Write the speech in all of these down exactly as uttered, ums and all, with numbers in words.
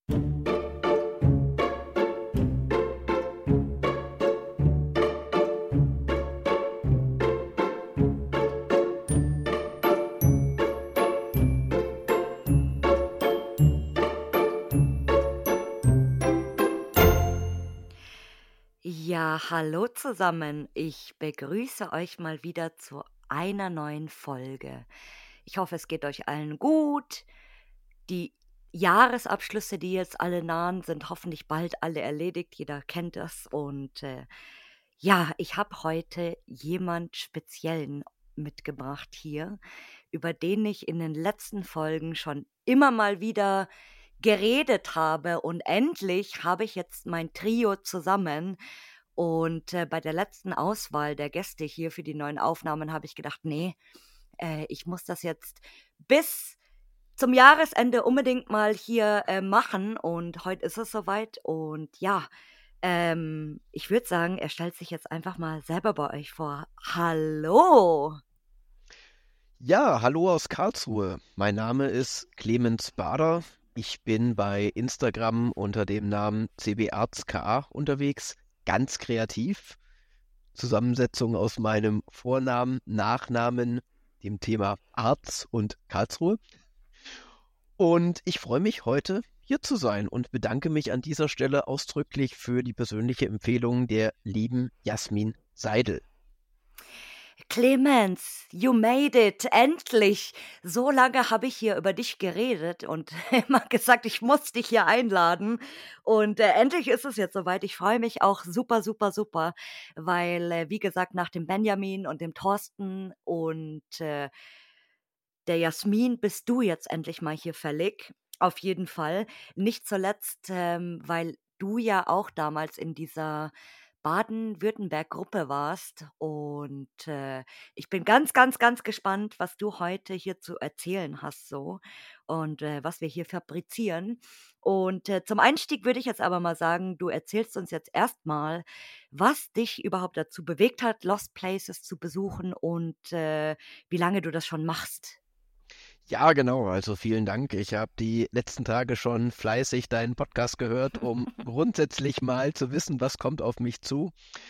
Ja, hallo zusammen. Ich begrüße euch mal wieder zu einer neuen Folge. Ich hoffe, es geht euch allen gut. Die Jahresabschlüsse, die jetzt alle nahen, sind hoffentlich bald alle erledigt. Jeder kennt das. Und äh, ja, ich habe heute jemand Speziellen mitgebracht hier, über den ich in den letzten Folgen schon immer mal wieder geredet habe. Und endlich habe ich jetzt mein Trio zusammen. Und äh, bei der letzten Auswahl der Gäste hier für die neuen Aufnahmen habe ich gedacht, nee, äh, ich muss das jetzt bis zum Jahresende unbedingt mal hier äh, machen. Und heute ist es soweit. Und ja, ähm, ich würde sagen, er stellt sich jetzt einfach mal selber bei euch vor. Hallo! Ja, hallo aus Karlsruhe. Mein Name ist Clemens Bader. Ich bin bei Instagram unter dem Namen cbartska unterwegs, ganz kreativ. Zusammensetzung aus meinem Vornamen, Nachnamen, dem Thema Arz und Karlsruhe. Und ich freue mich heute hier zu sein und bedanke mich an dieser Stelle ausdrücklich für die persönliche Empfehlung der lieben Jasmin Seidel. Clemens, you made it, endlich. So lange habe ich hier über dich geredet und immer gesagt, ich muss dich hier einladen. Und äh, endlich ist es jetzt soweit. Ich freue mich auch super, super, super, weil, äh, wie gesagt, nach dem Benjamin und dem Thorsten und äh, der Jasmin bist du jetzt endlich mal hier fällig. Auf jeden Fall. Nicht zuletzt, ähm, weil du ja auch damals in dieser Baden-Württemberg-Gruppe warst. Und äh, ich bin ganz, ganz, ganz gespannt, was du heute hier zu erzählen hast so und äh, was wir hier fabrizieren. Und äh, zum Einstieg würde ich jetzt aber mal sagen, du erzählst uns jetzt erstmal, was dich überhaupt dazu bewegt hat, Lost Places zu besuchen und äh, wie lange du das schon machst. Ja, genau. Also vielen Dank. Ich habe die letzten Tage schon fleißig deinen Podcast gehört, um grundsätzlich mal zu wissen, was kommt auf mich zu.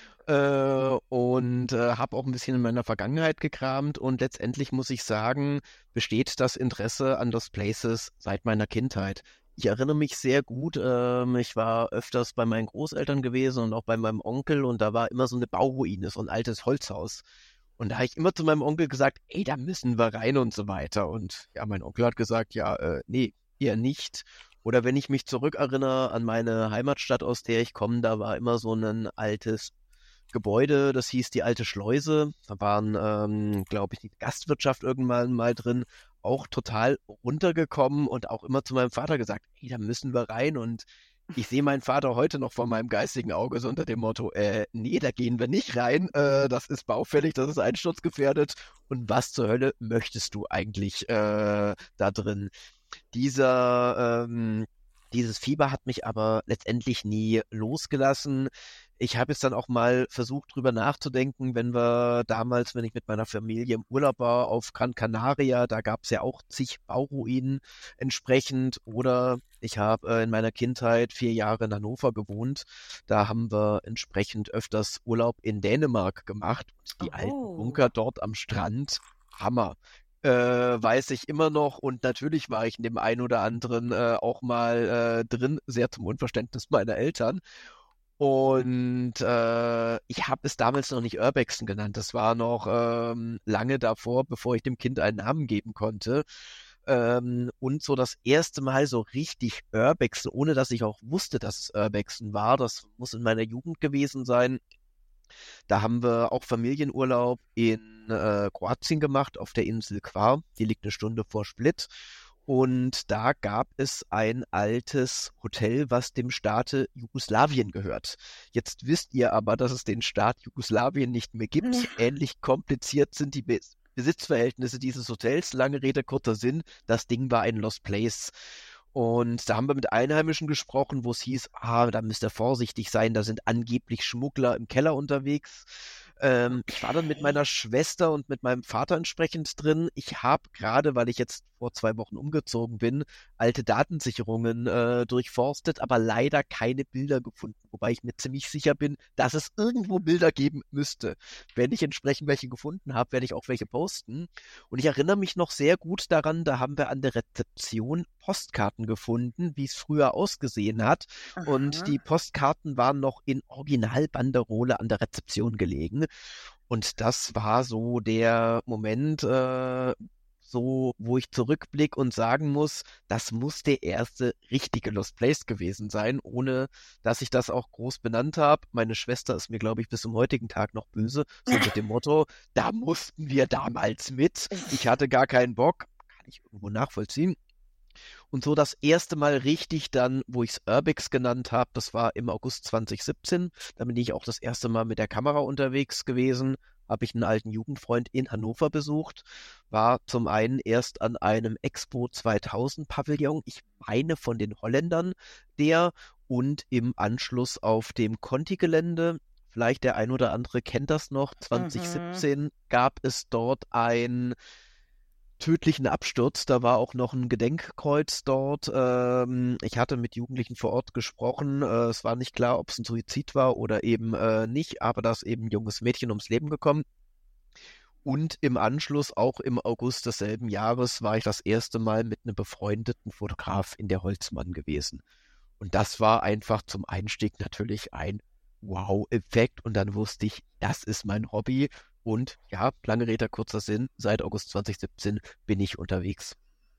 Äh, und äh, habe auch ein bisschen in meiner Vergangenheit gekramt. Und letztendlich muss ich sagen, besteht das Interesse an Lost Places seit meiner Kindheit. Ich erinnere mich sehr gut, ähm, ich war öfters bei meinen Großeltern gewesen und auch bei meinem Onkel. Und da war immer so eine Bauruine, so ein altes Holzhaus. Und da habe ich immer zu meinem Onkel gesagt, ey, da müssen wir rein und so weiter. Und ja, mein Onkel hat gesagt, ja, äh, nee, eher nicht. Oder wenn ich mich zurückerinnere an meine Heimatstadt, aus der ich komme, da war immer so ein altes Gebäude, das hieß die Alte Schleuse. Da waren, ähm, glaube ich, die Gastwirtschaft irgendwann mal drin, auch total runtergekommen und auch immer zu meinem Vater gesagt, ey, da müssen wir rein. Und ich sehe meinen Vater heute noch vor meinem geistigen Auge so unter dem Motto, äh, nee, da gehen wir nicht rein, äh, das ist baufällig, das ist einsturzgefährdet. Und was zur Hölle möchtest du eigentlich äh, da drin? Dieser, ähm, dieses Fieber hat mich aber letztendlich nie losgelassen. Ich habe jetzt dann auch mal versucht, drüber nachzudenken, wenn wir damals, wenn ich mit meiner Familie im Urlaub war auf Gran Canaria, da gab es ja auch zig Bauruinen entsprechend. Oder ich habe äh, in meiner Kindheit vier Jahre in Hannover gewohnt. Da haben wir entsprechend öfters Urlaub in Dänemark gemacht. Und die alten Oh. Bunker dort am Strand, Hammer. Äh, weiß ich immer noch, und natürlich war ich in dem einen oder anderen äh, auch mal äh, drin, sehr zum Unverständnis meiner Eltern. Und äh, ich habe es damals noch nicht Urbexen genannt. Das war noch ähm, lange davor, bevor ich dem Kind einen Namen geben konnte. Ähm, und so das erste Mal so richtig Urbexen, ohne dass ich auch wusste, dass es Urbexen war. Das muss in meiner Jugend gewesen sein. Da haben wir auch Familienurlaub in äh, Kroatien gemacht, auf der Insel Hvar. Die liegt eine Stunde vor Split. Und da gab es ein altes Hotel, was dem Staate Jugoslawien gehört. Jetzt wisst ihr aber, dass es den Staat Jugoslawien nicht mehr gibt. Ähnlich kompliziert sind die Be Besitzverhältnisse dieses Hotels. Lange Rede, kurzer Sinn. Das Ding war ein Lost Place. Und da haben wir mit Einheimischen gesprochen, wo es hieß, ah, da müsst ihr vorsichtig sein, da sind angeblich Schmuggler im Keller unterwegs. Ähm, ich war dann mit meiner Okay. Schwester und mit meinem Vater entsprechend drin. Ich habe gerade, weil ich jetzt vor zwei Wochen umgezogen bin, alte Datensicherungen äh, durchforstet, aber leider keine Bilder gefunden. Wobei ich mir ziemlich sicher bin, dass es irgendwo Bilder geben müsste. Wenn ich entsprechend welche gefunden habe, werde ich auch welche posten. Und ich erinnere mich noch sehr gut daran, da haben wir an der Rezeption Postkarten gefunden, wie es früher ausgesehen hat. Und Aha. die Postkarten waren noch in Originalbanderole an der Rezeption gelegen. Und das war so der Moment, äh, so, wo ich zurückblicke und sagen muss, das muss der erste richtige Lost Place gewesen sein, ohne dass ich das auch groß benannt habe. Meine Schwester ist mir, glaube ich, bis zum heutigen Tag noch böse, so mit dem Motto, da mussten wir damals mit. Ich hatte gar keinen Bock. Kann ich irgendwo nachvollziehen. Und so das erste Mal richtig dann, wo ich es Urbex genannt habe, das war im August zwanzig siebzehn. Da bin ich auch das erste Mal mit der Kamera unterwegs gewesen. Habe ich einen alten Jugendfreund in Hannover besucht. War zum einen erst an einem Expo zweitausend Pavillon, ich meine von den Holländern, der und im Anschluss auf dem Conti-Gelände. Vielleicht der ein oder andere kennt das noch. Mhm. zwanzig siebzehn gab es dort ein tödlichen Absturz. Da war auch noch ein Gedenkkreuz dort. Ähm, ich hatte mit Jugendlichen vor Ort gesprochen. Äh, es war nicht klar, ob es ein Suizid war oder eben äh, nicht, aber da ist eben ein junges Mädchen ums Leben gekommen. Und im Anschluss, auch im August desselben Jahres, war ich das erste Mal mit einem befreundeten Fotograf in der Holzmann gewesen. Und das war einfach zum Einstieg natürlich ein Wow-Effekt. Und dann wusste ich, das ist mein Hobby. Und ja, lange Rede, kurzer Sinn, seit August zwanzig siebzehn bin ich unterwegs.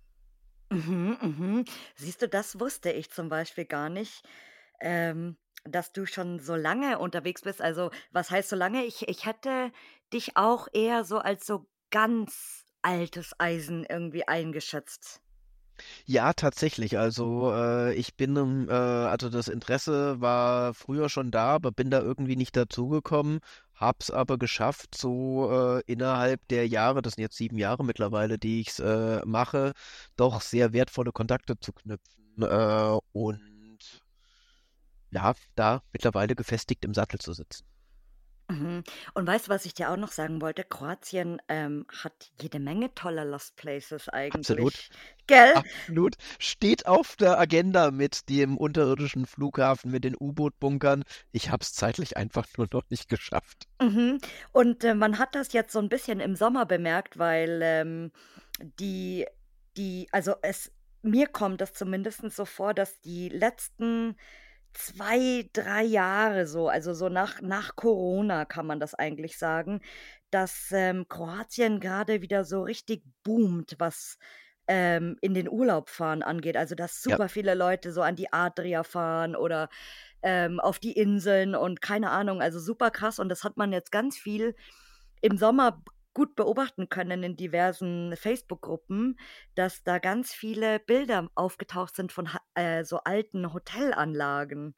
Mhm, mhm. Siehst du, das wusste ich zum Beispiel gar nicht, ähm, dass du schon so lange unterwegs bist. Also, was heißt so lange? Ich ich hätte dich auch eher so als so ganz altes Eisen irgendwie eingeschätzt. Ja, tatsächlich. Also äh, ich bin, ähm, äh, also das Interesse war früher schon da, aber bin da irgendwie nicht dazugekommen, hab's aber geschafft, so äh, innerhalb der Jahre, das sind jetzt sieben Jahre mittlerweile, die ich's äh, mache, doch sehr wertvolle Kontakte zu knüpfen äh, und ja, da mittlerweile gefestigt im Sattel zu sitzen. Mhm. Und weißt du, was ich dir auch noch sagen wollte? Kroatien, ähm, hat jede Menge toller Lost Places Absolut. eigentlich. Gell? Absolut. Steht auf der Agenda mit dem unterirdischen Flughafen, mit den U-Boot-Bunkern. Ich habe es zeitlich einfach nur noch nicht geschafft. Mhm. Und, äh, man hat das jetzt so ein bisschen im Sommer bemerkt, weil, ähm, die die also, es mir kommt das zumindestens so vor, dass die letzten zwei drei Jahre so, also, so nach nach Corona kann man das eigentlich sagen, dass, ähm, Kroatien gerade wieder so richtig boomt, was, ähm, in den Urlaub fahren angeht. Also, dass Ja, super viele Leute so an die Adria fahren oder ähm, auf die Inseln und keine Ahnung, also super krass und das hat man jetzt ganz viel im Sommer b gut beobachten können in diversen Facebook-Gruppen, dass da ganz viele Bilder aufgetaucht sind von ha äh, so alten Hotelanlagen.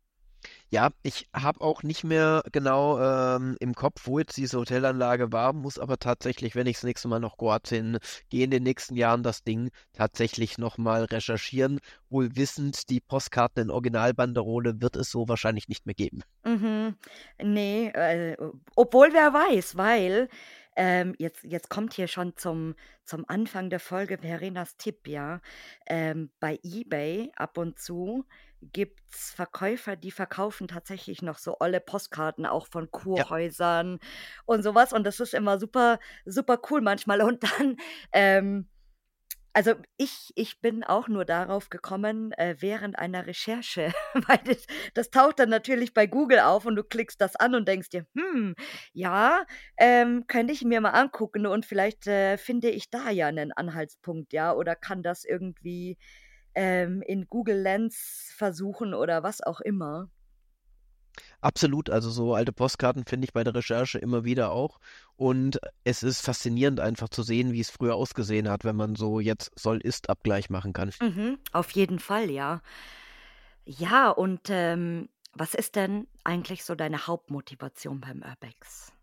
ja, ich habe auch nicht mehr genau ähm, im Kopf, wo jetzt diese Hotelanlage war, muss aber tatsächlich, wenn ich das nächste Mal nach Kroatien gehe, in den nächsten Jahren das Ding tatsächlich nochmal recherchieren. Wohl wissend, die Postkarten in Originalbanderole wird es so wahrscheinlich nicht mehr geben. Mhm. Ne, äh, obwohl wer weiß, weil, ähm, jetzt jetzt kommt hier schon zum zum Anfang der Folge Verenas Tipp, ja. Ähm, bei eBay ab und zu gibt's Verkäufer, die verkaufen tatsächlich noch so olle Postkarten auch von Ja, Kurhäusern und so was und das ist immer super super cool manchmal und dann, ähm also, ich ich bin auch nur darauf gekommen, äh, während einer Recherche, weil das das taucht dann natürlich bei Google auf und du klickst das an und denkst dir: „Hm, ja, ähm, könnte ich mir mal angucken und vielleicht, äh, finde ich da ja einen Anhaltspunkt, ja, oder kann das irgendwie, ähm, in Google Lens versuchen oder was auch immer.“ absolut. Also so alte Postkarten finde ich bei der Recherche immer wieder auch. Und es ist faszinierend einfach zu sehen, wie es früher ausgesehen hat, wenn man so jetzt Soll-Ist-Abgleich machen kann. Mhm, auf jeden Fall, ja. Ja, und, ähm, was ist denn eigentlich so deine Hauptmotivation beim Urbex?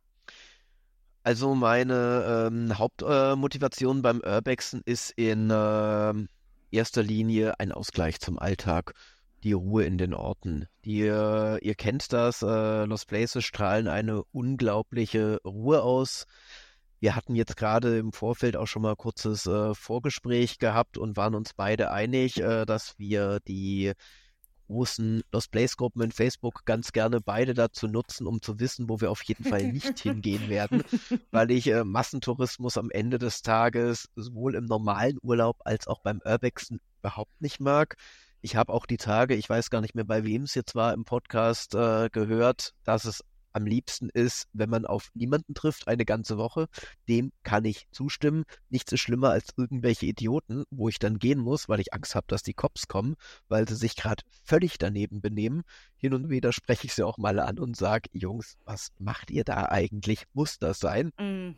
Also meine ähm, Hauptmotivation äh, Motivation beim Urbexen ist in ähm, erster Linie ein Ausgleich zum Alltag. die Ruhe in den Orten. Die, äh, ihr kennt das, äh, Lost Places strahlen eine unglaubliche Ruhe aus. Wir hatten jetzt gerade im Vorfeld auch schon mal kurzes äh, Vorgespräch gehabt und waren uns beide einig, äh, dass wir die großen Lost Place Gruppen in Facebook ganz gerne beide dazu nutzen, um zu wissen, wo wir auf jeden Fall nicht hingehen werden, weil ich äh, Massentourismus am Ende des Tages sowohl im normalen Urlaub als auch beim Urbexen überhaupt nicht mag. Ich habe auch die Tage, ich weiß gar nicht mehr, bei wem es jetzt war im Podcast, äh, gehört, dass es am liebsten ist, wenn man auf niemanden trifft, eine ganze Woche. Dem kann ich zustimmen. Nichts ist schlimmer als irgendwelche Idioten, wo ich dann gehen muss, weil ich Angst habe, dass die Cops kommen, weil sie sich gerade völlig daneben benehmen. Hin und wieder spreche ich sie auch mal an und sage, Jungs, was macht ihr da eigentlich? Muss das sein? Mm.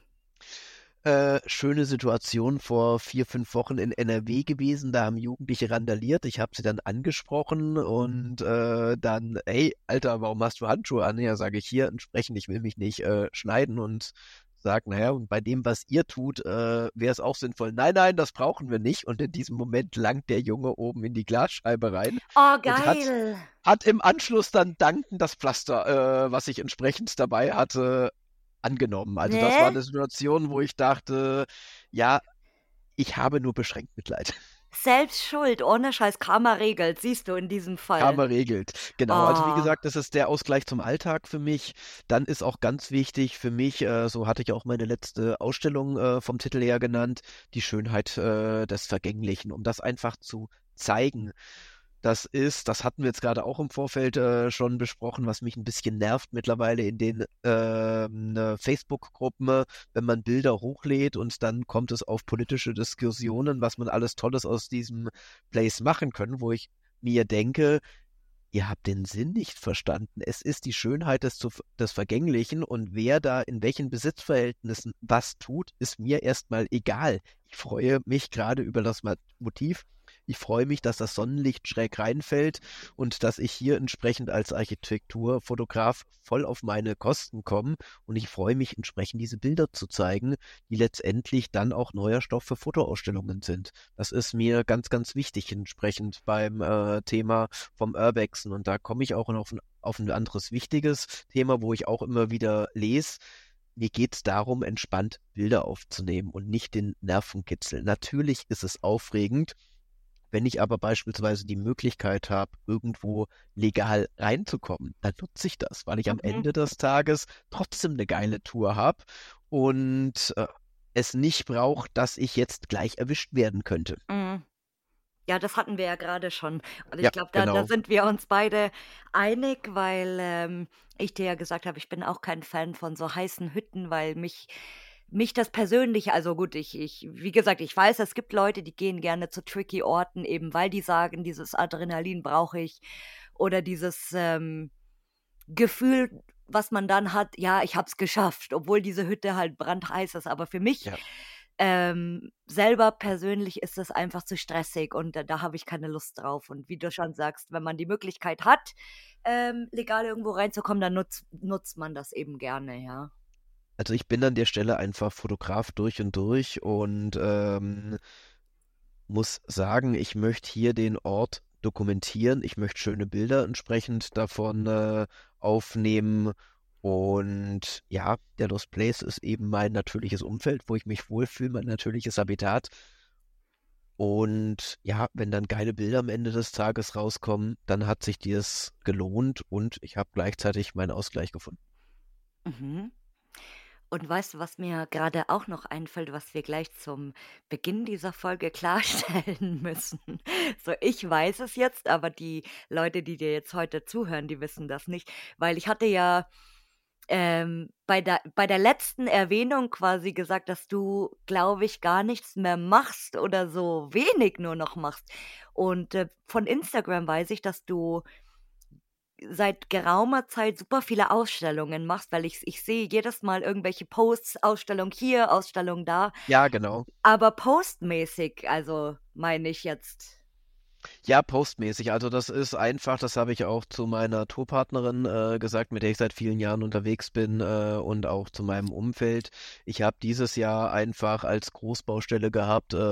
Äh, schöne Situation vor vier, fünf Wochen in N R W gewesen. Da haben Jugendliche randaliert. Ich habe sie dann angesprochen und äh, dann, hey, Alter, warum hast du Handschuhe an? Ja, sage ich hier entsprechend, ich will mich nicht äh, schneiden und sage, naja, und bei dem, was ihr tut, äh, wäre es auch sinnvoll. Nein, nein, das brauchen wir nicht. Und in diesem Moment langt der Junge oben in die Glasscheibe rein Oh, und hat, geil. hat im Anschluss dann dankend das Pflaster, äh, was ich entsprechend dabei hatte, angenommen. Also das war Ne? eine Situation, wo ich dachte, ja, ich habe nur beschränkt Mitleid. Selbst schuld, ohne Scheiß, Karma regelt, siehst du in diesem Fall. Karma regelt. Genau, also wie Oh. gesagt, das ist der Ausgleich zum Alltag für mich. Dann ist auch ganz wichtig für mich, äh, so hatte ich auch meine letzte Ausstellung äh, vom Titel her genannt, die Schönheit äh, des Vergänglichen, um das einfach zu zeigen. Das ist, das hatten wir jetzt gerade auch im Vorfeld äh, schon besprochen, was mich ein bisschen nervt mittlerweile in den ähm, äh, Facebook-Gruppen, wenn man Bilder hochlädt und dann kommt es auf politische Diskussionen, was man alles Tolles aus diesem Place machen können, wo ich mir denke, ihr habt den Sinn nicht verstanden. Es ist die Schönheit des, zu- des Vergänglichen und wer da in welchen Besitzverhältnissen was tut, ist mir erstmal egal. Ich freue mich gerade über das Ma- Motiv. Ich freue mich, dass das Sonnenlicht schräg reinfällt und dass ich hier entsprechend als Architekturfotograf voll auf meine Kosten komme. Und ich freue mich entsprechend, diese Bilder zu zeigen, die letztendlich dann auch neuer Stoff für Fotoausstellungen sind. Das ist mir ganz, ganz wichtig entsprechend beim äh, Thema vom Urbexen. Und da komme ich auch noch auf ein, auf ein anderes wichtiges Thema, wo ich auch immer wieder lese. Mir geht es darum, entspannt Bilder aufzunehmen und nicht den Nervenkitzel. Natürlich ist es aufregend, wenn ich aber beispielsweise die Möglichkeit habe, irgendwo legal reinzukommen, dann nutze ich das, weil ich am Mhm. Ende des Tages trotzdem eine geile Tour habe und äh, es nicht braucht, dass ich jetzt gleich erwischt werden könnte. Mm. Ja, das hatten wir ja gerade schon. Und ich Ja, glaube, da, da genau. sind wir uns beide einig, weil ähm, ich dir ja gesagt habe, ich bin auch kein Fan von so heißen Hütten, weil mich, mich das persönlich, also gut, ich, ich, wie gesagt, ich weiß, es gibt Leute, die gehen gerne zu tricky Orten, eben weil die sagen, dieses Adrenalin brauche ich oder dieses ähm, Gefühl, was man dann hat, ja, ich hab's geschafft, obwohl diese Hütte halt brandheiß ist. Aber für mich Ja. ähm, selber persönlich ist das einfach zu stressig und da, da habe ich keine Lust drauf. Und wie du schon sagst, wenn man die Möglichkeit hat, ähm, legal irgendwo reinzukommen, dann nutzt, nutzt man das eben gerne, ja. Also ich bin an der Stelle einfach Fotograf durch und durch und ähm, muss sagen, ich möchte hier den Ort dokumentieren. Ich möchte schöne Bilder entsprechend davon äh, aufnehmen. Und ja, der Lost Place ist eben mein natürliches Umfeld, wo ich mich wohlfühle, mein natürliches Habitat. Und ja, wenn dann geile Bilder am Ende des Tages rauskommen, dann hat sich das gelohnt und ich habe gleichzeitig meinen Ausgleich gefunden. Mhm. Und weißt du, was mir gerade auch noch einfällt, was wir gleich zum Beginn dieser Folge klarstellen müssen? So, ich weiß es jetzt, aber die Leute, die dir jetzt heute zuhören, die wissen das nicht, weil ich hatte ja ähm, bei der, bei der letzten Erwähnung quasi gesagt, dass du, glaube ich, gar nichts mehr machst oder so wenig nur noch machst. Und äh, von Instagram weiß ich, dass du seit geraumer Zeit super viele Ausstellungen machst, weil ich, ich sehe jedes Mal irgendwelche Posts, Ausstellung hier, Ausstellung da, Ja, genau. aber postmäßig, also meine ich jetzt. Ja, postmäßig. Also das ist einfach, das habe ich auch zu meiner Tourpartnerin äh, gesagt, mit der ich seit vielen Jahren unterwegs bin äh, und auch zu meinem Umfeld. Ich habe dieses Jahr einfach als Großbaustelle gehabt, äh,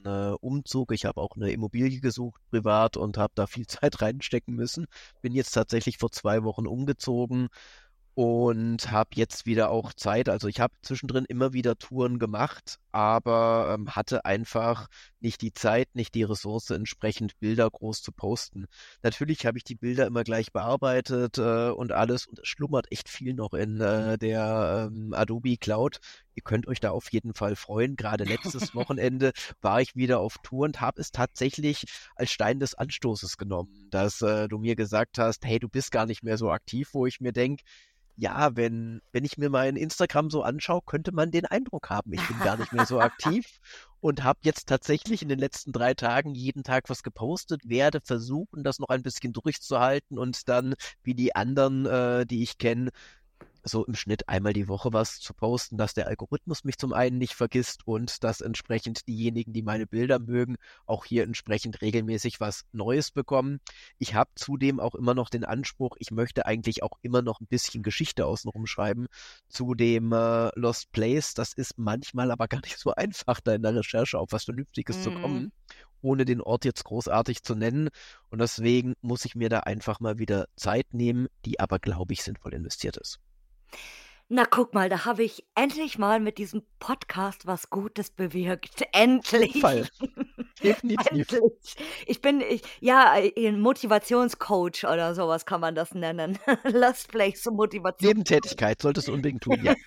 einen äh, Umzug. Ich habe auch eine Immobilie gesucht, privat, und habe da viel Zeit reinstecken müssen. Bin jetzt tatsächlich vor zwei Wochen umgezogen und habe jetzt wieder auch Zeit. Also ich habe zwischendrin immer wieder Touren gemacht, aber ähm, hatte einfach nicht die Zeit, nicht die Ressource, entsprechend Bilder groß zu posten. Natürlich habe ich die Bilder immer gleich bearbeitet äh, und alles, und es schlummert echt viel noch in äh, der ähm, Adobe Cloud. Ihr könnt euch da auf jeden Fall freuen. Gerade letztes Wochenende war ich wieder auf Tour und habe es tatsächlich als Stein des Anstoßes genommen, dass äh, du mir gesagt hast, hey, du bist gar nicht mehr so aktiv, wo ich mir denke, ja, wenn, wenn ich mir mein Instagram so anschaue, könnte man den Eindruck haben, ich bin gar nicht mehr so aktiv und habe jetzt tatsächlich in den letzten drei Tagen jeden Tag was gepostet, werde versuchen, das noch ein bisschen durchzuhalten und dann, wie die anderen, äh, die ich kenne, so im Schnitt einmal die Woche was zu posten, dass der Algorithmus mich zum einen nicht vergisst und dass entsprechend diejenigen, die meine Bilder mögen, auch hier entsprechend regelmäßig was Neues bekommen. Ich habe zudem auch immer noch den Anspruch, ich möchte eigentlich auch immer noch ein bisschen Geschichte außenrum schreiben zu dem äh, Lost Place. Das ist manchmal aber gar nicht so einfach, da in der Recherche auf was Vernünftiges zu Mhm. kommen, ohne den Ort jetzt großartig zu nennen. Und deswegen muss ich mir da einfach mal wieder Zeit nehmen, die aber, glaube ich, sinnvoll investiert ist. Na, guck mal, da habe ich endlich mal mit diesem Podcast was Gutes bewirkt. Endlich. Fall. Definitiv. Endlich. Ich bin, ich, ja, ein Motivationscoach oder sowas kann man das nennen. Lost Place Motivation. Nebentätigkeit solltest du unbedingt tun, ja.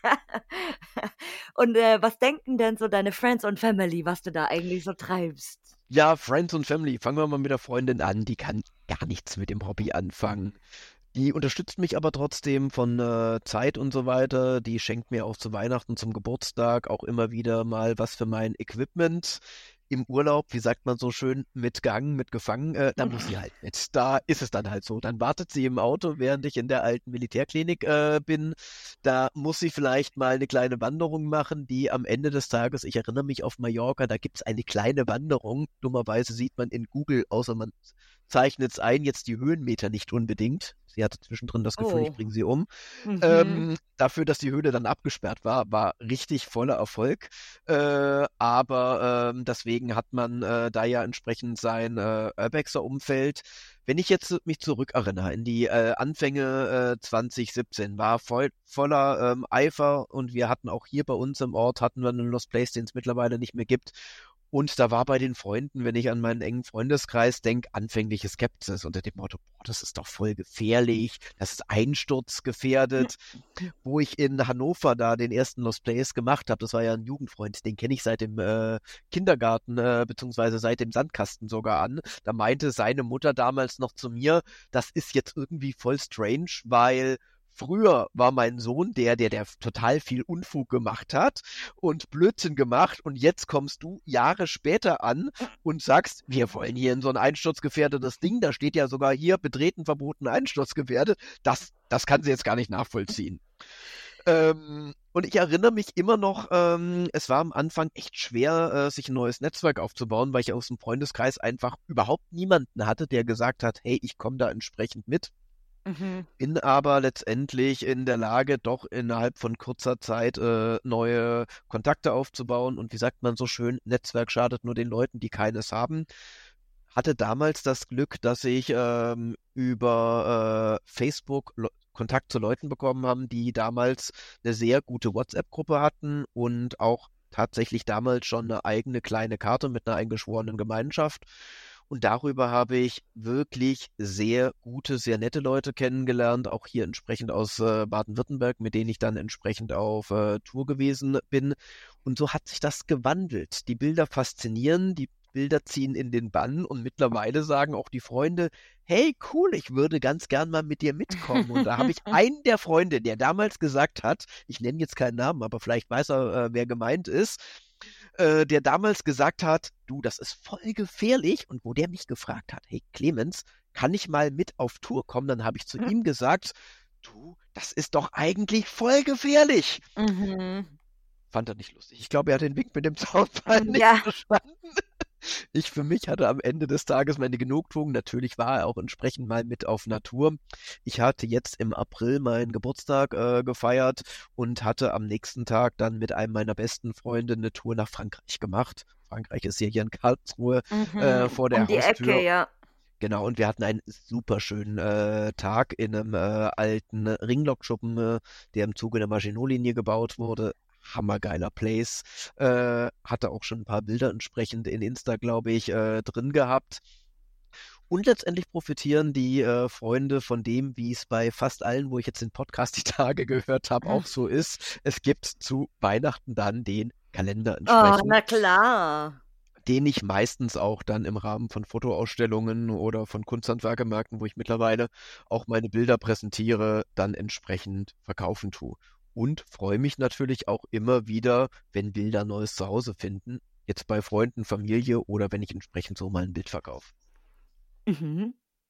Und äh, was denken denn so deine Friends und Family, was du da eigentlich so treibst? Ja, Friends und Family. Fangen wir mal mit der Freundin an. Die kann gar nichts mit dem Hobby anfangen. Die unterstützt mich aber trotzdem von äh, Zeit und so weiter. Die schenkt mir auch zu Weihnachten, zum Geburtstag auch immer wieder mal was für mein Equipment. Im Urlaub, wie sagt man so schön, mitgegangen, mitgefangen, äh, da muss sie halt mit. Da ist es dann halt so. Dann wartet sie im Auto, während ich in der alten Militärklinik äh, bin. Da muss sie vielleicht mal eine kleine Wanderung machen, die am Ende des Tages, ich erinnere mich auf Mallorca, da gibt es eine kleine Wanderung. Dummerweise sieht man in Google, außer man zeichnet es ein, jetzt die Höhenmeter nicht unbedingt. Sie hatte zwischendrin das Gefühl, ich Oh. bringe sie um. Mhm. Ähm, dafür, dass die Höhle dann abgesperrt war, war richtig voller Erfolg. Äh, aber ähm, deswegen hat man äh, da ja entsprechend sein äh, Urbexer-Umfeld. Wenn ich jetzt mich zurückerinnere in die äh, Anfänge äh, zwanzig siebzehn, war voll, voller ähm, Eifer, und wir hatten auch hier bei uns im Ort, hatten wir einen Lost Place, den es mittlerweile nicht mehr gibt. Und da war bei den Freunden, wenn ich an meinen engen Freundeskreis denke, anfängliche Skepsis unter dem Motto, boah, das ist doch voll gefährlich, das ist einsturzgefährdet. Wo ich in Hannover da den ersten Lost Place gemacht habe, das war ja ein Jugendfreund, den kenne ich seit dem äh, Kindergarten, äh, beziehungsweise seit dem Sandkasten sogar an. Da meinte seine Mutter damals noch zu mir, das ist jetzt irgendwie voll strange, weil früher war mein Sohn der, der, der total viel Unfug gemacht hat und Blödsinn gemacht, und jetzt kommst du Jahre später an und sagst, wir wollen hier in so ein einsturzgefährdetes Ding, da steht ja sogar hier, betreten, verboten, einsturzgefährdet. Das, das kann sie jetzt gar nicht nachvollziehen. Ähm, und ich erinnere mich immer noch, ähm, es war am Anfang echt schwer, äh, sich ein neues Netzwerk aufzubauen, weil ich aus dem Freundeskreis einfach überhaupt niemanden hatte, der gesagt hat, hey, ich komme da entsprechend mit. Mhm. Bin aber letztendlich in der Lage, doch innerhalb von kurzer Zeit äh, neue Kontakte aufzubauen. Und wie sagt man so schön, Netzwerk schadet nur den Leuten, die keines haben. Hatte damals das Glück, dass ich ähm, über äh, Facebook Le- Kontakt zu Leuten bekommen haben, die damals eine sehr gute WhatsApp-Gruppe hatten und auch tatsächlich damals schon eine eigene kleine Karte mit einer eingeschworenen Gemeinschaft. Und darüber habe ich wirklich sehr gute, sehr nette Leute kennengelernt, auch hier entsprechend aus äh, Baden-Württemberg, mit denen ich dann entsprechend auf äh, Tour gewesen bin. Und so hat sich das gewandelt. Die Bilder faszinieren, die Bilder ziehen in den Bann, und mittlerweile sagen auch die Freunde, hey, cool, ich würde ganz gern mal mit dir mitkommen. Und da habe ich einen der Freunde, der damals gesagt hat, ich nenne jetzt keinen Namen, aber vielleicht weiß er, äh, wer gemeint ist, äh, der damals gesagt hat, du, das ist voll gefährlich. Und wo der mich gefragt hat, hey Clemens, kann ich mal mit auf Tour kommen? Dann habe ich zu ihm gesagt, du, das ist doch eigentlich voll gefährlich. Mhm. Fand er nicht lustig. Ich glaube, er hat den Wink mit dem Zaunpfahl nicht Ja. verstanden. Ich für mich hatte am Ende des Tages meine Genugtuung. Natürlich war er auch entsprechend mal mit auf Natur. Ich hatte jetzt im April meinen Geburtstag äh, gefeiert und hatte am nächsten Tag dann mit einem meiner besten Freunde eine Tour nach Frankreich gemacht. Frankreich ist ja hier in Karlsruhe äh, Mhm. vor Um der die Ecke, Haustür. ja. Genau, und wir hatten einen super schönen äh, Tag in einem äh, alten Ringlokschuppen, äh, der im Zuge der Maginot-Linie gebaut wurde. Hammergeiler Place. Äh, hatte auch schon ein paar Bilder entsprechend in Insta, glaube ich, äh, drin gehabt. Und letztendlich profitieren die äh, Freunde von dem, wie es bei fast allen, wo ich jetzt den Podcast die Tage gehört habe, auch so ist. Es gibt zu Weihnachten dann den Kalender Oh, entsprechend, na klar. den ich meistens auch dann im Rahmen von Fotoausstellungen oder von Kunsthandwerkermärkten, wo ich mittlerweile auch meine Bilder präsentiere, dann entsprechend verkaufen tue. Und freue mich natürlich auch immer wieder, wenn Bilder neues Zuhause finden, jetzt bei Freunden, Familie oder wenn ich entsprechend so mal ein Bild verkaufe. Mhm.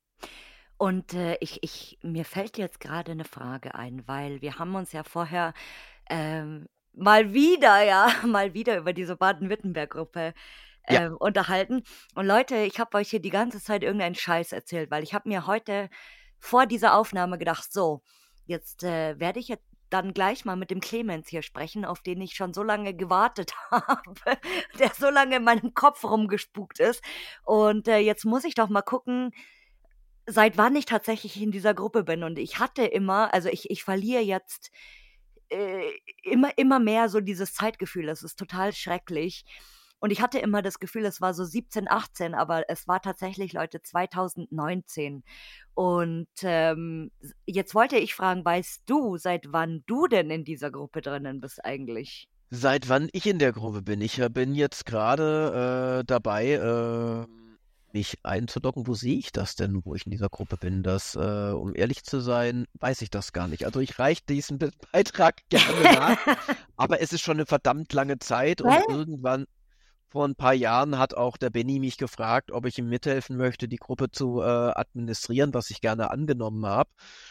Und äh, ich, ich, mir fällt jetzt gerade eine Frage ein, weil wir haben uns ja vorher ähm, mal wieder, ja, mal wieder über diese Baden-Württemberg-Gruppe Ja, ähm, unterhalten. Und Leute, ich habe euch hier die ganze Zeit irgendeinen Scheiß erzählt, weil ich habe mir heute vor dieser Aufnahme gedacht, so, jetzt äh, werde ich jetzt dann gleich mal mit dem Clemens hier sprechen, auf den ich schon so lange gewartet habe, der so lange in meinem Kopf rumgespukt ist. Und äh, jetzt muss ich doch mal gucken, seit wann ich tatsächlich in dieser Gruppe bin. Und ich hatte immer, also ich, ich verliere jetzt äh, immer, immer mehr so dieses Zeitgefühl. Das ist total schrecklich. Und ich hatte immer das Gefühl, es war so siebzehn, achtzehn, aber es war tatsächlich, Leute, zwanzig neunzehn. Und ähm, jetzt wollte ich fragen, weißt du, seit wann du denn in dieser Gruppe drinnen bist eigentlich? seit wann ich in der Gruppe bin. Ich äh, bin jetzt gerade äh, dabei, äh, mich einzuloggen. Wo sehe ich das denn, wo ich in dieser Gruppe bin? Das, äh, um ehrlich zu sein, weiß ich das gar nicht. Also ich reiche diesen Be Beitrag gerne nach, aber es ist schon eine verdammt lange Zeit und Hä? irgendwann vor ein paar Jahren hat auch der Benny mich gefragt, ob ich ihm mithelfen möchte, die Gruppe zu äh, administrieren, was ich gerne angenommen habe.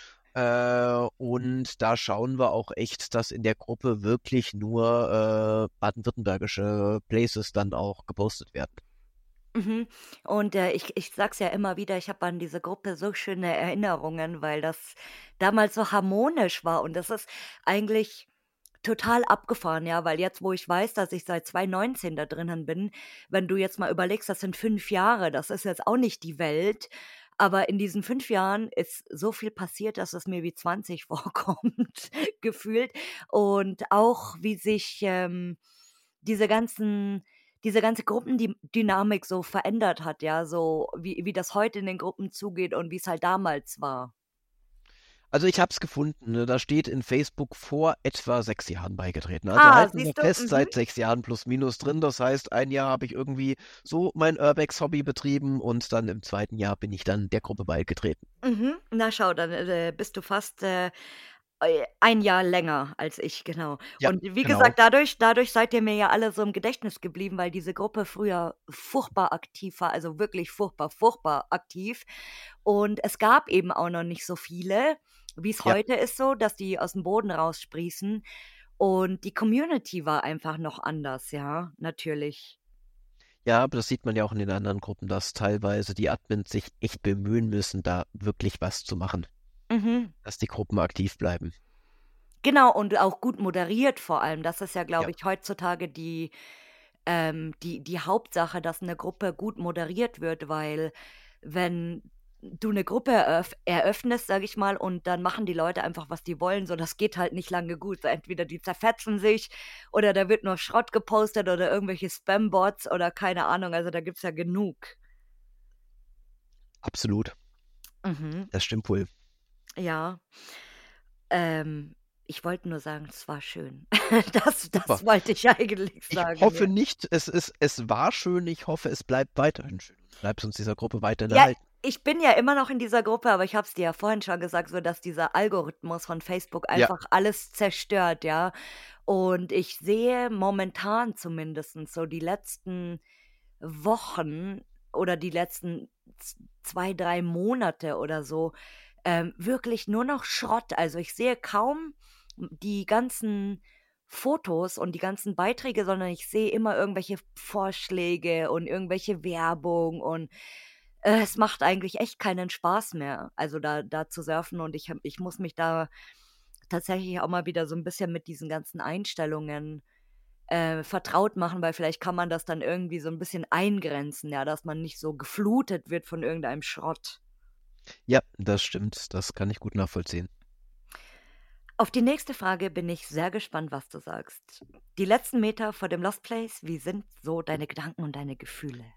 Äh, und da schauen wir auch echt, dass in der Gruppe wirklich nur äh, baden-württembergische Places dann auch gepostet werden. Mhm. Und äh, ich, ich sag's ja immer wieder, ich habe an diese Gruppe so schöne Erinnerungen, weil das damals so harmonisch war. Und das ist eigentlich total abgefahren, ja, weil jetzt, wo ich weiß, dass ich seit zwanzig neunzehn da drinnen bin, wenn du jetzt mal überlegst, das sind fünf Jahre, das ist jetzt auch nicht die Welt. Aber in diesen fünf Jahren ist so viel passiert, dass es mir wie zwanzig vorkommt, gefühlt. Und auch, wie sich ähm, diese ganzen diese ganze Gruppendynamik so verändert hat, ja, so wie wie das heute in den Gruppen zugeht und wie es halt damals war. Also ich habe es gefunden, ne? Da steht in Facebook vor etwa sechs Jahren beigetreten. Also Ah, halten wir siehst du? fest, Mhm. seit sechs Jahren plus minus drin. Das heißt, ein Jahr habe ich irgendwie so mein Urbex-Hobby betrieben und dann im zweiten Jahr bin ich dann der Gruppe beigetreten. Mhm. Na schau, dann, äh, bist du fast, äh, äh, ein Jahr länger als ich, genau. Ja, Und wie genau. gesagt, dadurch dadurch seid ihr mir ja alle so im Gedächtnis geblieben, weil diese Gruppe früher furchtbar aktiv war, also wirklich furchtbar, furchtbar aktiv. Und es gab eben auch noch nicht so viele, wie es Ja. heute ist so, dass die aus dem Boden raussprießen. Und die Community war einfach noch anders, ja, natürlich. Ja, aber das sieht man ja auch in den anderen Gruppen, dass teilweise die Admins sich echt bemühen müssen, da wirklich was zu machen, Mhm. dass die Gruppen aktiv bleiben. Genau, und auch gut moderiert vor allem. Das ist ja, Ja. glaube ich, heutzutage die ähm, die die Hauptsache, dass eine Gruppe gut moderiert wird, weil wenn du eine Gruppe eröff eröffnest, sage ich mal, und dann machen die Leute einfach, was die wollen, so, das geht halt nicht lange gut. So entweder die zerfetzen sich oder da wird nur Schrott gepostet oder irgendwelche Spam-Bots oder keine Ahnung. Also, da gibt's ja genug. Absolut. Mhm, Das stimmt wohl. ja. Ähm, ich wollte nur sagen, es war schön. Das Super. das wollte ich eigentlich Ich sagen, hoffe ja. nicht, es ist, es war schön, ich hoffe, es bleibt weiterhin schön. Bleibt uns dieser Gruppe weiterhin Ja, erhalten. ich bin ja immer noch in dieser Gruppe, aber ich habe es dir ja vorhin schon gesagt, so dass dieser Algorithmus von Facebook Ja, einfach alles zerstört, ja. Und ich sehe momentan zumindestens so die letzten Wochen oder die letzten z zwei, drei Monate oder so, ähm, wirklich nur noch Schrott. Also, ich sehe kaum die ganzen Fotos und die ganzen Beiträge, sondern ich sehe immer irgendwelche Vorschläge und irgendwelche Werbung und, äh, es macht eigentlich echt keinen Spaß mehr, also da da zu surfen und ich habe ich muss mich da tatsächlich auch mal wieder so 'n bisschen mit diesen ganzen Einstellungen, äh, vertraut machen, weil vielleicht kann man das dann irgendwie so 'n bisschen eingrenzen, ja, dass man nicht so geflutet wird von irgendeinem Schrott. Ja, das stimmt. Das kann ich gut nachvollziehen. Auf die nächste Frage bin ich sehr gespannt, was du sagst. Die letzten Meter vor dem Lost Place, wie sind so deine Gedanken und deine Gefühle?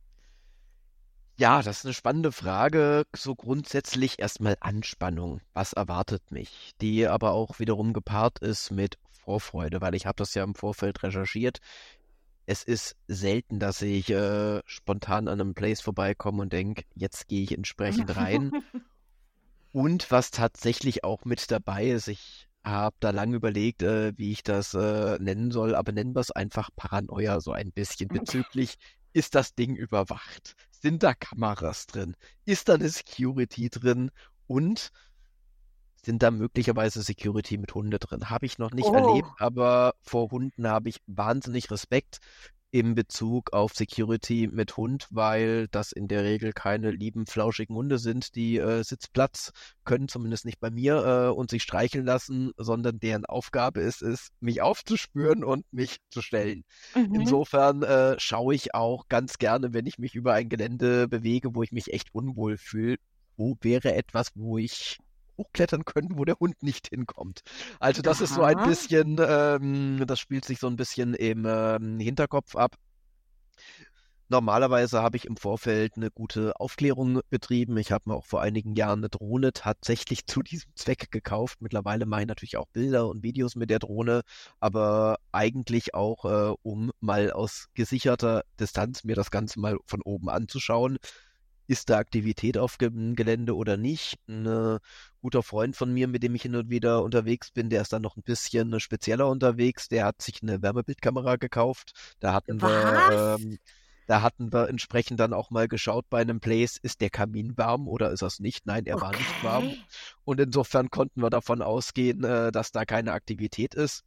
Ja, das ist 'ne spannende Frage. So grundsätzlich erst mal Anspannung. Was erwartet mich? Die aber auch wiederum gepaart ist mit Vorfreude, weil ich habe das ja im Vorfeld recherchiert. Es ist selten, dass ich, äh, spontan an 'nem Place vorbeikomme und denke: „Jetzt gehe ich entsprechend rein.“ Und was tatsächlich auch mit dabei ist, ich habe da lange überlegt, äh, wie ich das, äh, nennen soll, aber nennen wir's einfach Paranoia so ein bisschen bezüglich: Ist das Ding überwacht? Sind da Kameras drin? Ist da 'ne Security drin? Und sind da möglicherweise Security mit Hunde drin? Habe ich noch nicht erlebt, Oh. aber vor Hunden habe ich wahnsinnig Respekt in Bezug auf Security mit Hund, weil das in der Regel keine lieben, flauschigen Hunde sind, die, äh, Sitzplatz können, zumindest nicht bei mir, äh, und sich streicheln lassen, sondern deren Aufgabe ist es, mich aufzuspüren und mich zu stellen. Mhm. Insofern, äh, schaue ich auch ganz gerne, wenn ich mich über ein Gelände bewege, wo ich mich echt unwohl fühle, wo wäre etwas, wo ich hochklettern könnte, wo der Hund nicht hinkommt. Also, das ist so ein Aha. bisschen, ähm das spielt sich so 'n bisschen im, ähm, Hinterkopf ab. Normalerweise habe ich im Vorfeld 'ne gute Aufklärung betrieben. Ich habe mir auch vor einigen Jahren 'ne Drohne tatsächlich zu diesem Zweck gekauft. Mittlerweile mache ich natürlich auch Bilder und Videos mit der Drohne, aber eigentlich auch, äh, um mal aus gesicherter Distanz mir das Ganze mal von oben anzuschauen. Ist da Aktivität auf dem Gelände oder nicht? 'N, äh, guter Freund von mir, mit dem ich hin und wieder unterwegs bin, der ist da noch 'n bisschen spezieller unterwegs. Der hat sich 'ne Wärmebildkamera gekauft. Da hatten wir, Was? ähm da hatten wir entsprechend dann auch mal geschaut bei 'nem Place, ist der Kamin warm oder ist er's nicht? Nein, er war nicht warm. Okay. Und insofern konnten wir davon ausgehen, äh, dass da keine Aktivität ist.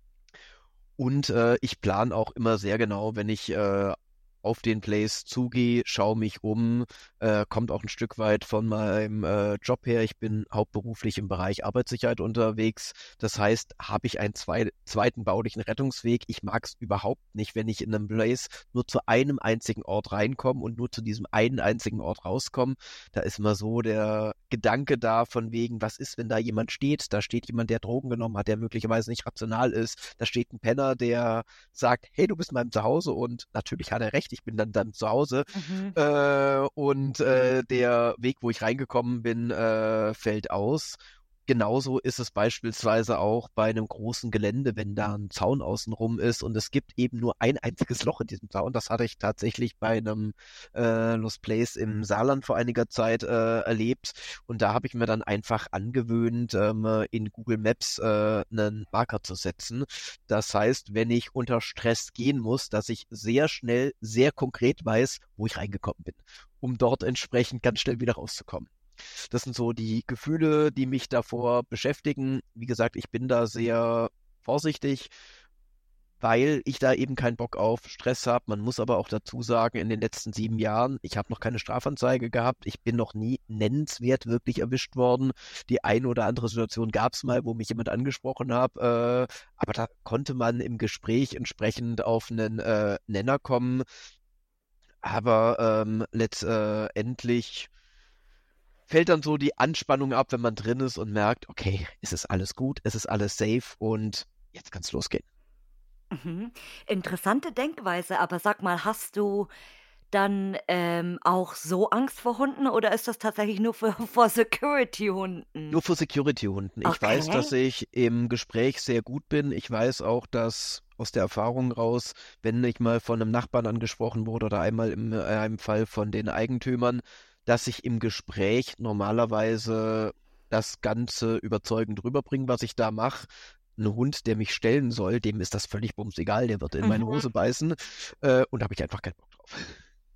Und, äh, ich plane auch immer sehr genau, wenn ich, äh, auf den Place zugehe, schaue mich um, äh, kommt auch 'n Stück weit von meinem, äh, Job her. Ich bin hauptberuflich im Bereich Arbeitssicherheit unterwegs. Das heißt, habe ich einen zwei zweiten baulichen Rettungsweg. Ich mag's überhaupt nicht, wenn ich in 'nem Place nur zu einem einzigen Ort reinkomme und nur zu diesem einen einzigen Ort rauskomme. Da ist immer so der Gedanke da von wegen: „Was ist, wenn da jemand steht?“ Da steht jemand, der Drogen genommen hat, der möglicherweise nicht rational ist. Da steht 'n Penner, der sagt: „Hey, du bist in meinem Zuhause.“ Und natürlich hat er recht, ich bin dann dann zu Hause. Mhm. Äh, und, äh, der Weg, wo ich reingekommen bin, äh, fällt aus. Genauso ist es beispielsweise auch bei 'nem großen Gelände, wenn da 'n Zaun außen rum ist und es gibt eben nur ein einziges Loch in diesem Zaun. Das hatte ich tatsächlich bei 'nem, äh, Lost Place im Saarland vor einiger Zeit, äh, erlebt. Und da habe ich mir dann einfach angewöhnt, ähm, in Google Maps, äh, 'nen Marker zu setzen. Das heißt, wenn ich unter Stress gehen muss, dass ich sehr schnell, sehr konkret weiß, wo ich reingekommen bin, um dort entsprechend ganz schnell wieder rauszukommen. Das sind so die Gefühle, die mich davor beschäftigen. Wie gesagt, ich bin da sehr vorsichtig, weil ich da eben keinen Bock auf Stress habe. Man muss aber auch dazu sagen, in den letzten sieben Jahren, ich habe noch keine Strafanzeige gehabt. Ich bin noch nie nennenswert wirklich erwischt worden. Die eine oder andere Situation gab's mal, wo mich jemand angesprochen hat, äh, aber da konnte man im Gespräch entsprechend auf 'nen, äh, Nenner kommen. Aber, ähm, letzt äh, endlich fällt dann so die Anspannung ab, wenn man drin ist und merkt: „Okay, es ist alles gut, es ist alles safe und jetzt kann's losgehen.“ Mhm. Interessante Denkweise, aber sag mal, hast du dann, ähm, auch so Angst vor Hunden oder ist das tatsächlich nur vor vor Security-Hunden? Nur vor Security-Hunden. Ich weiß, dass Okay. ich im Gespräch sehr gut bin. Ich weiß auch, dass aus der Erfahrung raus, wenn ich mal von 'nem Nachbarn angesprochen wurde oder einmal im äh, einem Fall von den Eigentümern, dass ich im Gespräch normalerweise das Ganze überzeugend rüberbringe, was ich da mache. 'N Hund, der mich stellen soll, dem ist das völlig bumsegal, der wird in meine Mhm. Hose beißen, äh, und da habe ich einfach keinen Bock drauf.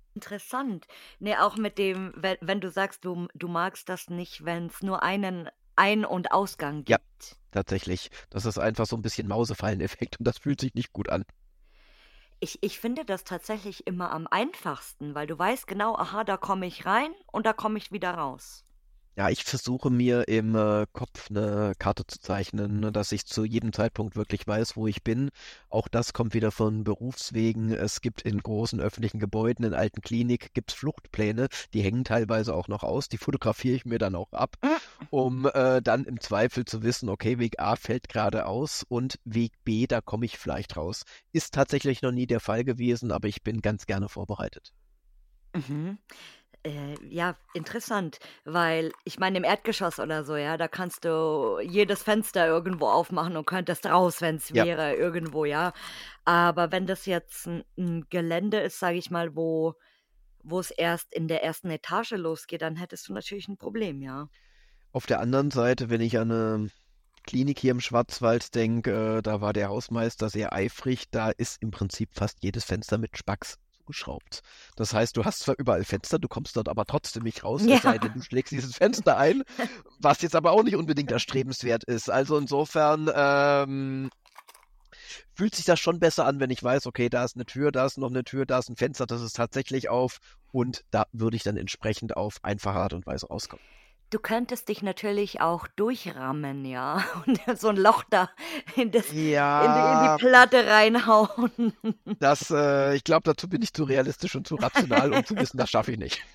Interessant. Ne, auch mit dem, we wenn du sagst, du du magst das nicht, wenn's nur einen Ein- und Ausgang Ja, gibt. tatsächlich. Das ist einfach so ein bisschen Mausefallen-Effekt und das fühlt sich nicht gut an. Ich ich finde das tatsächlich immer am einfachsten, weil du weißt genau: „Aha, da komme ich rein und da komme ich wieder raus.“ Ja, ich versuche mir im äh, Kopf eine Karte zu zeichnen, ne, dass ich zu jedem Zeitpunkt wirklich weiß, wo ich bin. Auch das kommt wieder von Berufswegen. Es gibt in großen öffentlichen Gebäuden, in alten Klinik, gibt's Fluchtpläne, die hängen teilweise auch noch aus. Die fotografiere ich mir dann auch ab, Hm. um äh, dann im Zweifel zu wissen, okay, Weg A fällt gerade aus und Weg B, da komme ich vielleicht raus. Ist tatsächlich noch nie der Fall gewesen, aber ich bin ganz gerne vorbereitet. Mhm. Äh, ja, interessant, weil ich meine, im Erdgeschoss oder so, ja, da kannst du jedes Fenster irgendwo aufmachen und könntest raus, wenn's Ja. wäre, irgendwo, ja. Aber wenn das jetzt 'n 'n Gelände ist, sage ich mal, wo wo es erst in der ersten Etage losgeht, dann hättest du natürlich 'n Problem, ja. Auf der anderen Seite, wenn ich an 'ne Klinik hier im Schwarzwald denke, äh, da war der Hausmeister sehr eifrig. Da ist im Prinzip fast jedes Fenster mit Spacks zugeschraubt. Das heißt, du hast zwar überall Fenster, du kommst dort aber trotzdem nicht raus, es sei denn, Ja. du schlägst dieses Fenster ein, was jetzt aber auch nicht unbedingt erstrebenswert ist. Also insofern ähm, fühlt sich das schon besser an, wenn ich weiß, okay, da ist eine Tür, da ist noch eine Tür, da ist ein Fenster, das ist tatsächlich auf und da würde ich dann entsprechend auf einfache Art und Weise rauskommen. Du könntest dich natürlich auch durchrammen, ja, und so 'n Loch da in das in die in die Ja. Platte reinhauen. Das, äh, ich glaube, dazu bin ich zu realistisch und zu rational, um zu wissen, das schaffe ich nicht.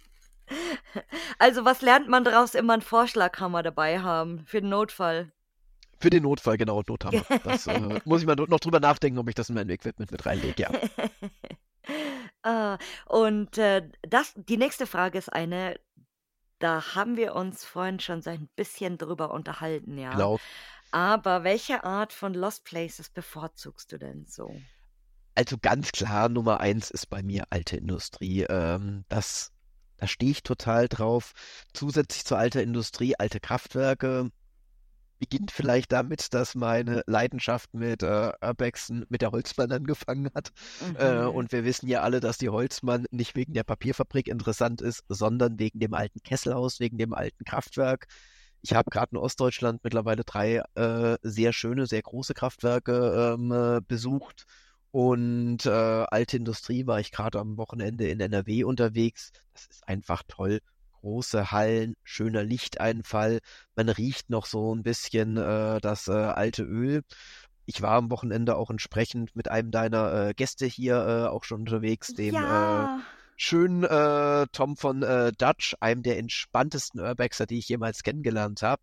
Also, was lernt man daraus? Immer 'n Vorschlaghammer dabei haben für den Notfall. Für den Notfall, genau, Nothammer. Das äh, muss ich mal noch drüber nachdenken, ob ich das in mein Equipment mit reinlege, ja. Ah, und, äh, das die nächste Frage ist eine, da haben wir uns vorhin schon so ein bisschen drüber unterhalten, ja. Genau. Aber welche Art von Lost Places bevorzugst du denn so? Also ganz klar, Nummer eins ist bei mir alte Industrie. Ähm, das da stehe ich total drauf. Zusätzlich zur alter Industrie, alte Kraftwerke. Beginnt vielleicht damit, dass meine Leidenschaft mit äh, Urbexen mit der Holzmann angefangen hat. Äh, Mhm. und wir wissen ja alle, dass die Holzmann nicht wegen der Papierfabrik interessant ist, sondern wegen dem alten Kesselhaus, wegen dem alten Kraftwerk. Ich habe gerade in Ostdeutschland mittlerweile drei äh, sehr schöne, sehr große Kraftwerke ähm, äh, besucht. Und äh, alte Industrie war ich gerade am Wochenende in N R W unterwegs. Das ist einfach toll. Große Hallen, schöner Lichteinfall. Man riecht noch so ein bisschen äh, das äh, alte Öl. Ich war am Wochenende auch entsprechend mit einem deiner äh, Gäste hier äh, auch schon unterwegs, dem äh, Ja. schönen äh, Tom von äh, Dutch, einem der entspanntesten Urbexer, die ich jemals kennengelernt habe.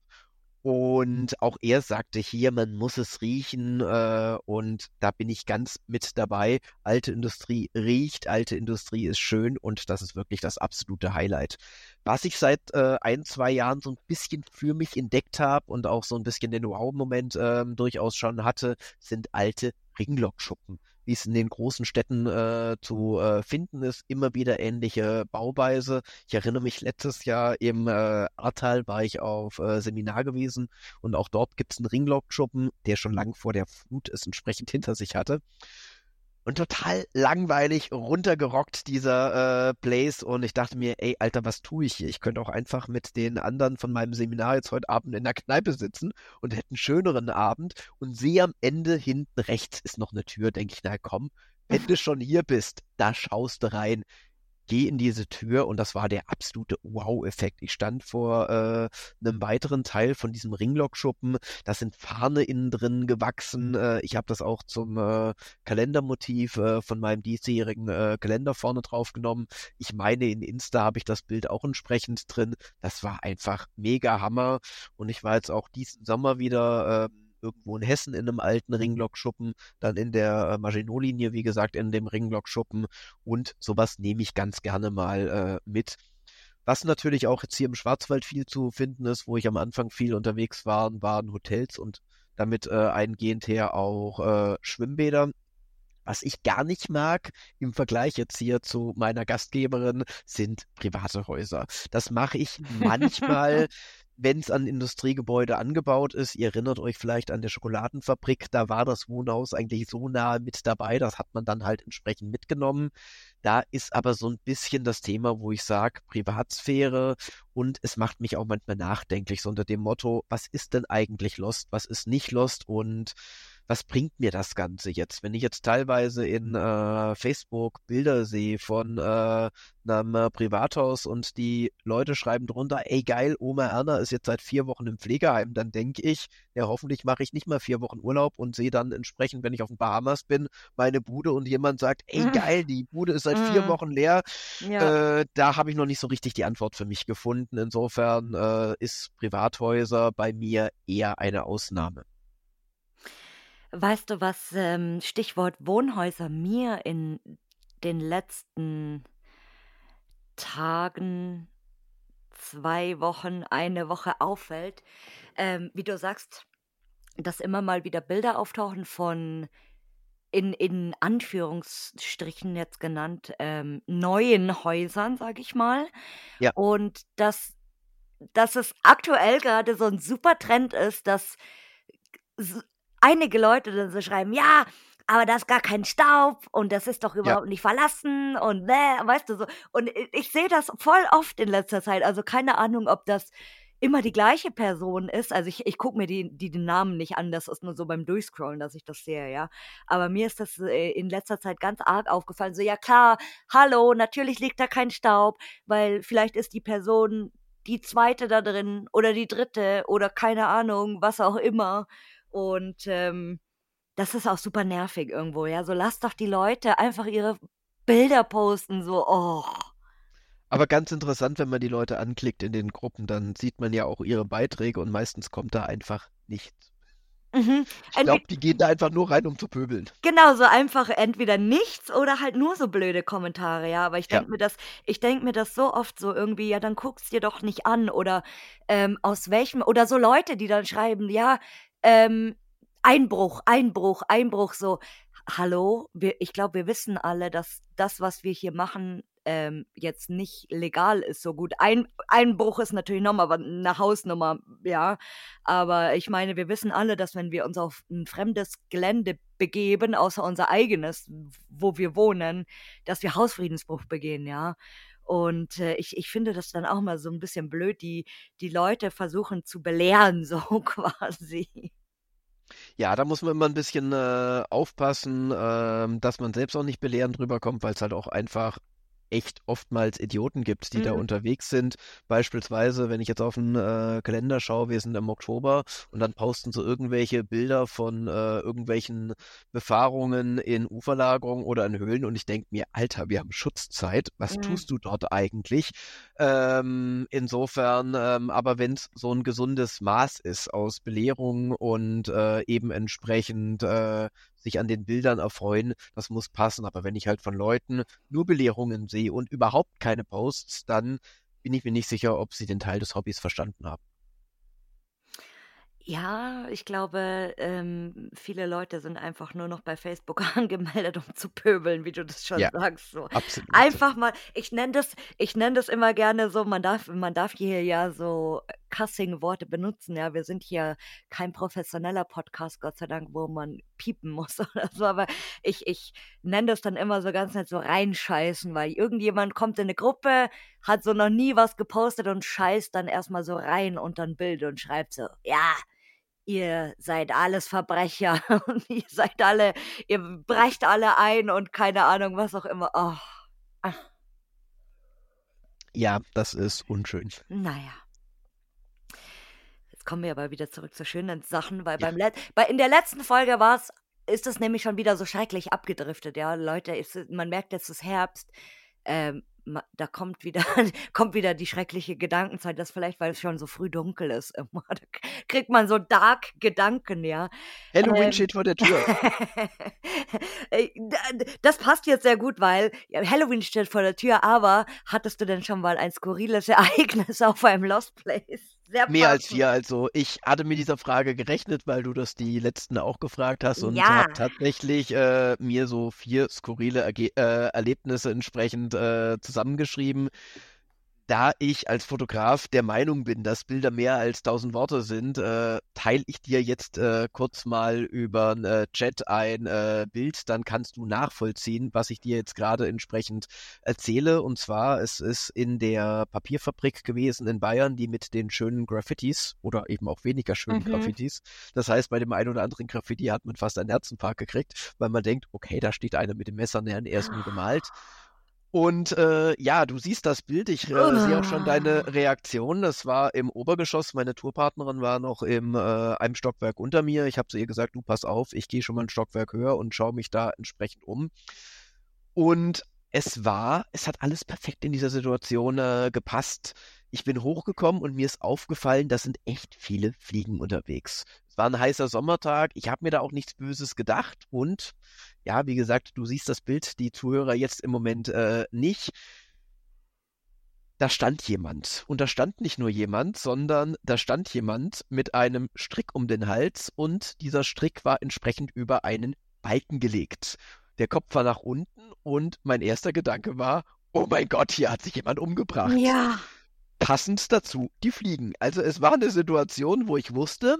Und auch er sagte hier, man muss es riechen äh, und da bin ich ganz mit dabei. Alte Industrie riecht, alte Industrie ist schön und das ist wirklich das absolute Highlight. Was ich seit äh, ein, zwei Jahren so ein bisschen für mich entdeckt habe und auch so ein bisschen den Wow-Moment ähm, durchaus schon hatte, sind alte Ringlokschuppen. Wie es in den großen Städten äh, zu äh, finden ist, immer wieder ähnliche Bauweise. Ich erinnere mich, letztes Jahr im äh, Ahrtal war ich auf äh, Seminar gewesen und auch dort gibt es einen Ringlokschuppen, der schon lang vor der Flut es entsprechend hinter sich hatte. Und total langweilig runtergerockt, dieser äh, Place. Und ich dachte mir, ey, Alter, was tue ich hier? Ich könnte auch einfach mit den anderen von meinem Seminar jetzt heute Abend in der Kneipe sitzen und hätte einen schöneren Abend und sehe am Ende hinten rechts ist noch eine Tür. Denke ich, na komm, wenn du schon hier bist, da schaust du rein. Geh in diese Tür und das war der absolute Wow-Effekt. Ich stand vor äh, einem weiteren Teil von diesem Ringlokschuppen. Da sind Fahne innen drin gewachsen. Äh, ich habe das auch zum äh, Kalendermotiv äh, von meinem diesjährigen äh, Kalender vorne drauf genommen. Ich meine, in Insta habe ich das Bild auch entsprechend drin. Das war einfach mega Hammer. Und ich war jetzt auch diesen Sommer wieder äh, irgendwo in Hessen in einem alten Ringlokschuppen, dann in der äh, Maginot-Linie, wie gesagt, in dem Ringlokschuppen. Und sowas nehme ich ganz gerne mal äh, mit. Was natürlich auch jetzt hier im Schwarzwald viel zu finden ist, wo ich am Anfang viel unterwegs war, waren Hotels und damit äh, eingehend her auch äh, Schwimmbäder. Was ich gar nicht mag im Vergleich jetzt hier zu meiner Gastgeberin, sind private Häuser. Das mache ich manchmal. wenn es an Industriegebäude angebaut ist, ihr erinnert euch vielleicht an der Schokoladenfabrik, da war das Wohnhaus eigentlich so nah mit dabei, das hat man dann halt entsprechend mitgenommen. Da ist aber so ein bisschen das Thema, wo ich sage, Privatsphäre, und es macht mich auch manchmal nachdenklich, so unter dem Motto, was ist denn eigentlich Lost, was ist nicht Lost und was bringt mir das Ganze jetzt? Wenn ich jetzt teilweise in äh, Facebook Bilder sehe von äh, einem äh, Privathaus und die Leute schreiben drunter, ey geil, Oma Erna ist jetzt seit vier Wochen im Pflegeheim, dann denke ich, ja hoffentlich mache ich nicht mal vier Wochen Urlaub und sehe dann entsprechend, wenn ich auf den Bahamas bin, meine Bude und jemand sagt, ey geil, die Bude ist seit vier Mm, Wochen leer. ja. Äh, da habe ich noch nicht so richtig die Antwort für mich gefunden. Insofern äh, ist Privathäuser bei mir eher eine Ausnahme. Weißt du, was ähm, Stichwort Wohnhäuser mir in den letzten Tagen, zwei Wochen, eine Woche auffällt? Ähm, wie du sagst, dass immer mal wieder Bilder auftauchen von in, in Anführungsstrichen jetzt genannt ähm, neuen Häusern, sage ich mal. Ja, Und dass, dass es aktuell gerade so ein super Trend ist, dass s- einige Leute dann so schreiben, ja, aber da ist gar kein Staub und das ist doch ja. überhaupt nicht verlassen und ne, weißt du so. Und i- ich sehe das voll oft in letzter Zeit. Also keine Ahnung, ob das immer die gleiche Person ist. Also ich, ich gucke mir die, die den Namen nicht an, das ist nur so beim Durchscrollen, dass ich das sehe, ja. Aber mir ist das äh, in letzter Zeit ganz arg aufgefallen. So, ja klar, hallo, natürlich liegt da kein Staub, weil vielleicht ist die Person die zweite da drin oder die dritte oder keine Ahnung, was auch immer. Und, ähm, das ist auch super nervig irgendwo, ja. So lasst doch die Leute einfach ihre Bilder posten, so, oh. Aber ganz interessant, wenn man die Leute anklickt in den Gruppen, dann sieht man ja auch ihre Beiträge und meistens kommt da einfach nichts. Mhm. Ich glaube, Entwed die gehen da einfach nur rein, um zu pöbeln. Genau, so einfach entweder nichts oder halt nur so blöde Kommentare, ja. Aber ich Ja, denke mir das ich denke mir das so oft so irgendwie: „Ja, dann guck's dir doch nicht an“ oder, ähm, aus welchem oder so Leute, die dann schreiben: „Ja, ähm, Einbruch, Einbruch, Einbruch“, so. Hallo? Wir ich glaube, wir wissen alle, dass das, was wir hier machen, ähm, jetzt nicht legal ist so gut. Ein Einbruch ist natürlich noch mal wa 'ne Hausnummer, ja. Aber ich meine, wir wissen alle, dass wenn wir uns auf ein fremdes Gelände begeben, außer unser eigenes, wo wir wohnen, dass wir Hausfriedensbruch begehen, ja. Und, äh, ich ich finde das dann auch mal so ein bisschen blöd, die die Leute versuchen zu belehren, so quasi. ja, da muss man immer ein bisschen äh, aufpassen, ähm, dass man selbst auch nicht belehrend rüberkommt, weil es halt auch einfach echt oftmals Idioten gibt, die da Mhm, unterwegs sind. Beispielsweise, wenn ich jetzt auf den äh, Kalender schaue, wir sind im Oktober und dann posten so irgendwelche Bilder von äh, irgendwelchen Befahrungen in Uferlagerungen oder in Höhlen und ich denke mir, Alter, wir haben Schutzzeit, was mhm. tust du dort eigentlich? Ähm, insofern, ähm, aber wenn es so ein gesundes Maß ist aus Belehrung und äh, eben entsprechend äh, sich an den Bildern erfreuen, das muss passen. Aber wenn ich halt von Leuten nur Belehrungen sehe und überhaupt keine Posts, dann bin ich mir nicht sicher, ob sie den Teil des Hobbys verstanden haben. Ja, ich glaube, ähm, viele Leute sind einfach nur noch bei Facebook angemeldet, um zu pöbeln, wie du das schon Ja, sagst, so. absolut. Einfach mal ich nenne das ich nenne das immer gerne so, man darf man darf hier ja so Cussing-Worte benutzen, ja. Wir sind hier kein professioneller Podcast, Gott sei Dank, wo man piepen muss oder so, aber ich ich nenne das dann immer so ganz nett so reinscheißen, weil irgendjemand kommt in 'ne Gruppe, hat so noch nie was gepostet und scheißt dann erst mal so rein unter 'n Bild und schreibt so: „Ja, ihr seid alles Verbrecher und ihr seid alle ihr brecht alle ein und keine Ahnung, was auch immer. Oh, ach, Ja, das ist unschön. na ja. Jetzt kommen wir aber wieder zurück zu schönen Sachen, weil Ja. beim Let bei in der letzten Folge war's ist es nämlich schon wieder so schrecklich abgedriftet, ja. Leute, es man merkt, es ist Herbst. Ähm, ma da kommt wieder kommt wieder die schreckliche Gedankenzeit. Das vielleicht, weil es schon so früh dunkel ist immer. Da k kriegt man so dark Gedanken, ja. Halloween Ähm, steht vor der Tür. äh, da das passt jetzt sehr gut, weil, ja, Halloween steht vor der Tür, aber hattest du denn schon mal ein skurriles Ereignis auf einem Lost Place? Sehr Mehr als passend. vier, also ich hatte mit dieser Frage gerechnet, weil du das die letzten auch gefragt hast und Ja. habe tatsächlich äh, mir so vier skurrile Erge äh, Erlebnisse entsprechend äh, zusammengeschrieben. da ich als Fotograf der Meinung bin, dass Bilder mehr als tausend Worte sind, äh, teile ich dir jetzt äh, kurz mal über einen äh, Chat ein äh, Bild, dann kannst du nachvollziehen, was ich dir jetzt gerade entsprechend erzähle. Und zwar, es ist in der Papierfabrik gewesen in Bayern, die mit den schönen Graffitis oder eben auch weniger schönen Mhm. Graffitis. Das heißt, bei dem einen oder anderen Graffiti hat man fast einen Herzinfarkt gekriegt, weil man denkt, okay, da steht einer mit dem Messer näher, er ist nur gemalt. Und äh, ja, du siehst das Bild, ich äh, sehe auch schon deine Reaktion. Das war im Obergeschoss, meine Tourpartnerin war noch im äh, einem Stockwerk unter mir. Ich habe zu ihr gesagt, du pass auf, ich gehe schon mal ein Stockwerk höher und schaue mich da entsprechend um. Und es war, es hat alles perfekt in dieser Situation äh, gepasst. Ich bin hochgekommen und mir ist aufgefallen, da sind echt viele Fliegen unterwegs. Es war ein heißer Sommertag, ich habe mir da auch nichts Böses gedacht und ja, wie gesagt, du siehst das Bild, die Zuhörer jetzt im Moment äh, nicht. Da stand jemand. Und da stand nicht nur jemand, sondern da stand jemand mit einem Strick um den Hals und dieser Strick war entsprechend über einen Balken gelegt. Der Kopf war nach unten und mein erster Gedanke war, oh mein Gott, hier hat sich jemand umgebracht. Ja. Passend dazu die Fliegen. Also es war eine Situation, wo ich wusste,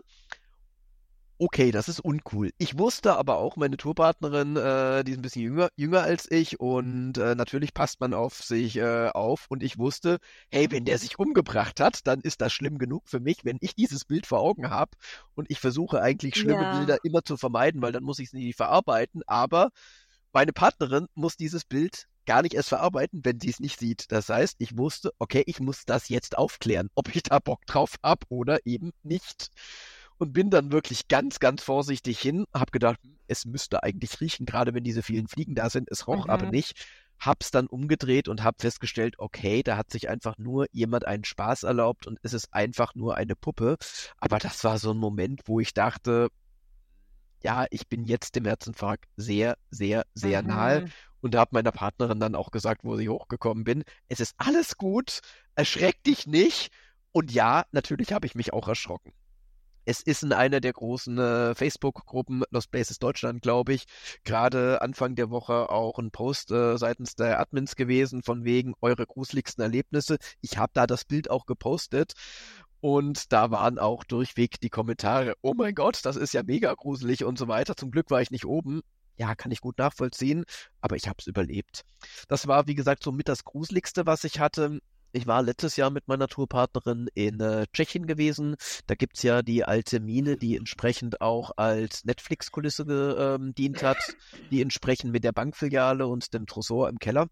okay, das ist uncool. Ich wusste aber auch, meine Tourpartnerin, äh, die ist ein bisschen jünger, jünger als ich und äh, natürlich passt man auf sich äh, auf und ich wusste, hey, wenn der sich umgebracht hat, dann ist das schlimm genug für mich, wenn ich dieses Bild vor Augen habe und ich versuche eigentlich schlimme Ja. Bilder immer zu vermeiden, weil dann muss ich es nie verarbeiten, aber meine Partnerin muss dieses Bild gar nicht erst verarbeiten, wenn sie es nicht sieht. Das heißt, ich wusste, okay, ich muss das jetzt aufklären, ob ich da Bock drauf habe oder eben nicht. Und bin dann wirklich ganz, ganz vorsichtig hin, hab gedacht, es müsste eigentlich riechen, gerade wenn diese vielen Fliegen da sind. Es roch Mhm. aber nicht. Hab's dann umgedreht und hab festgestellt, okay, da hat sich einfach nur jemand einen Spaß erlaubt und es ist einfach nur eine Puppe. Aber das war so ein Moment, wo ich dachte, ja, ich bin jetzt dem Herzinfarkt sehr, sehr, sehr nahe. Mhm. Und da habe meiner Partnerin dann auch gesagt, wo sie hochgekommen bin, es ist alles gut, erschreck dich nicht. Und ja, natürlich habe ich mich auch erschrocken. Es ist in einer der großen äh, Facebook-Gruppen Lost Places Deutschland, glaube ich, gerade Anfang der Woche auch ein Post äh, seitens der Admins gewesen, von wegen eure gruseligsten Erlebnisse. Ich habe da das Bild auch gepostet und da waren auch durchweg die Kommentare, oh mein Gott, das ist ja mega gruselig und so weiter. Zum Glück war ich nicht oben. Ja, kann ich gut nachvollziehen, aber ich habe es überlebt. Das war, wie gesagt, somit das Gruseligste, was ich hatte. Ich war letztes Jahr mit meiner Tourpartnerin in äh, Tschechien gewesen. Da gibt's ja die alte Mine, die entsprechend auch als Netflix-Kulisse gedient hat, die entsprechend mit der Bankfiliale und dem Tresor im Keller.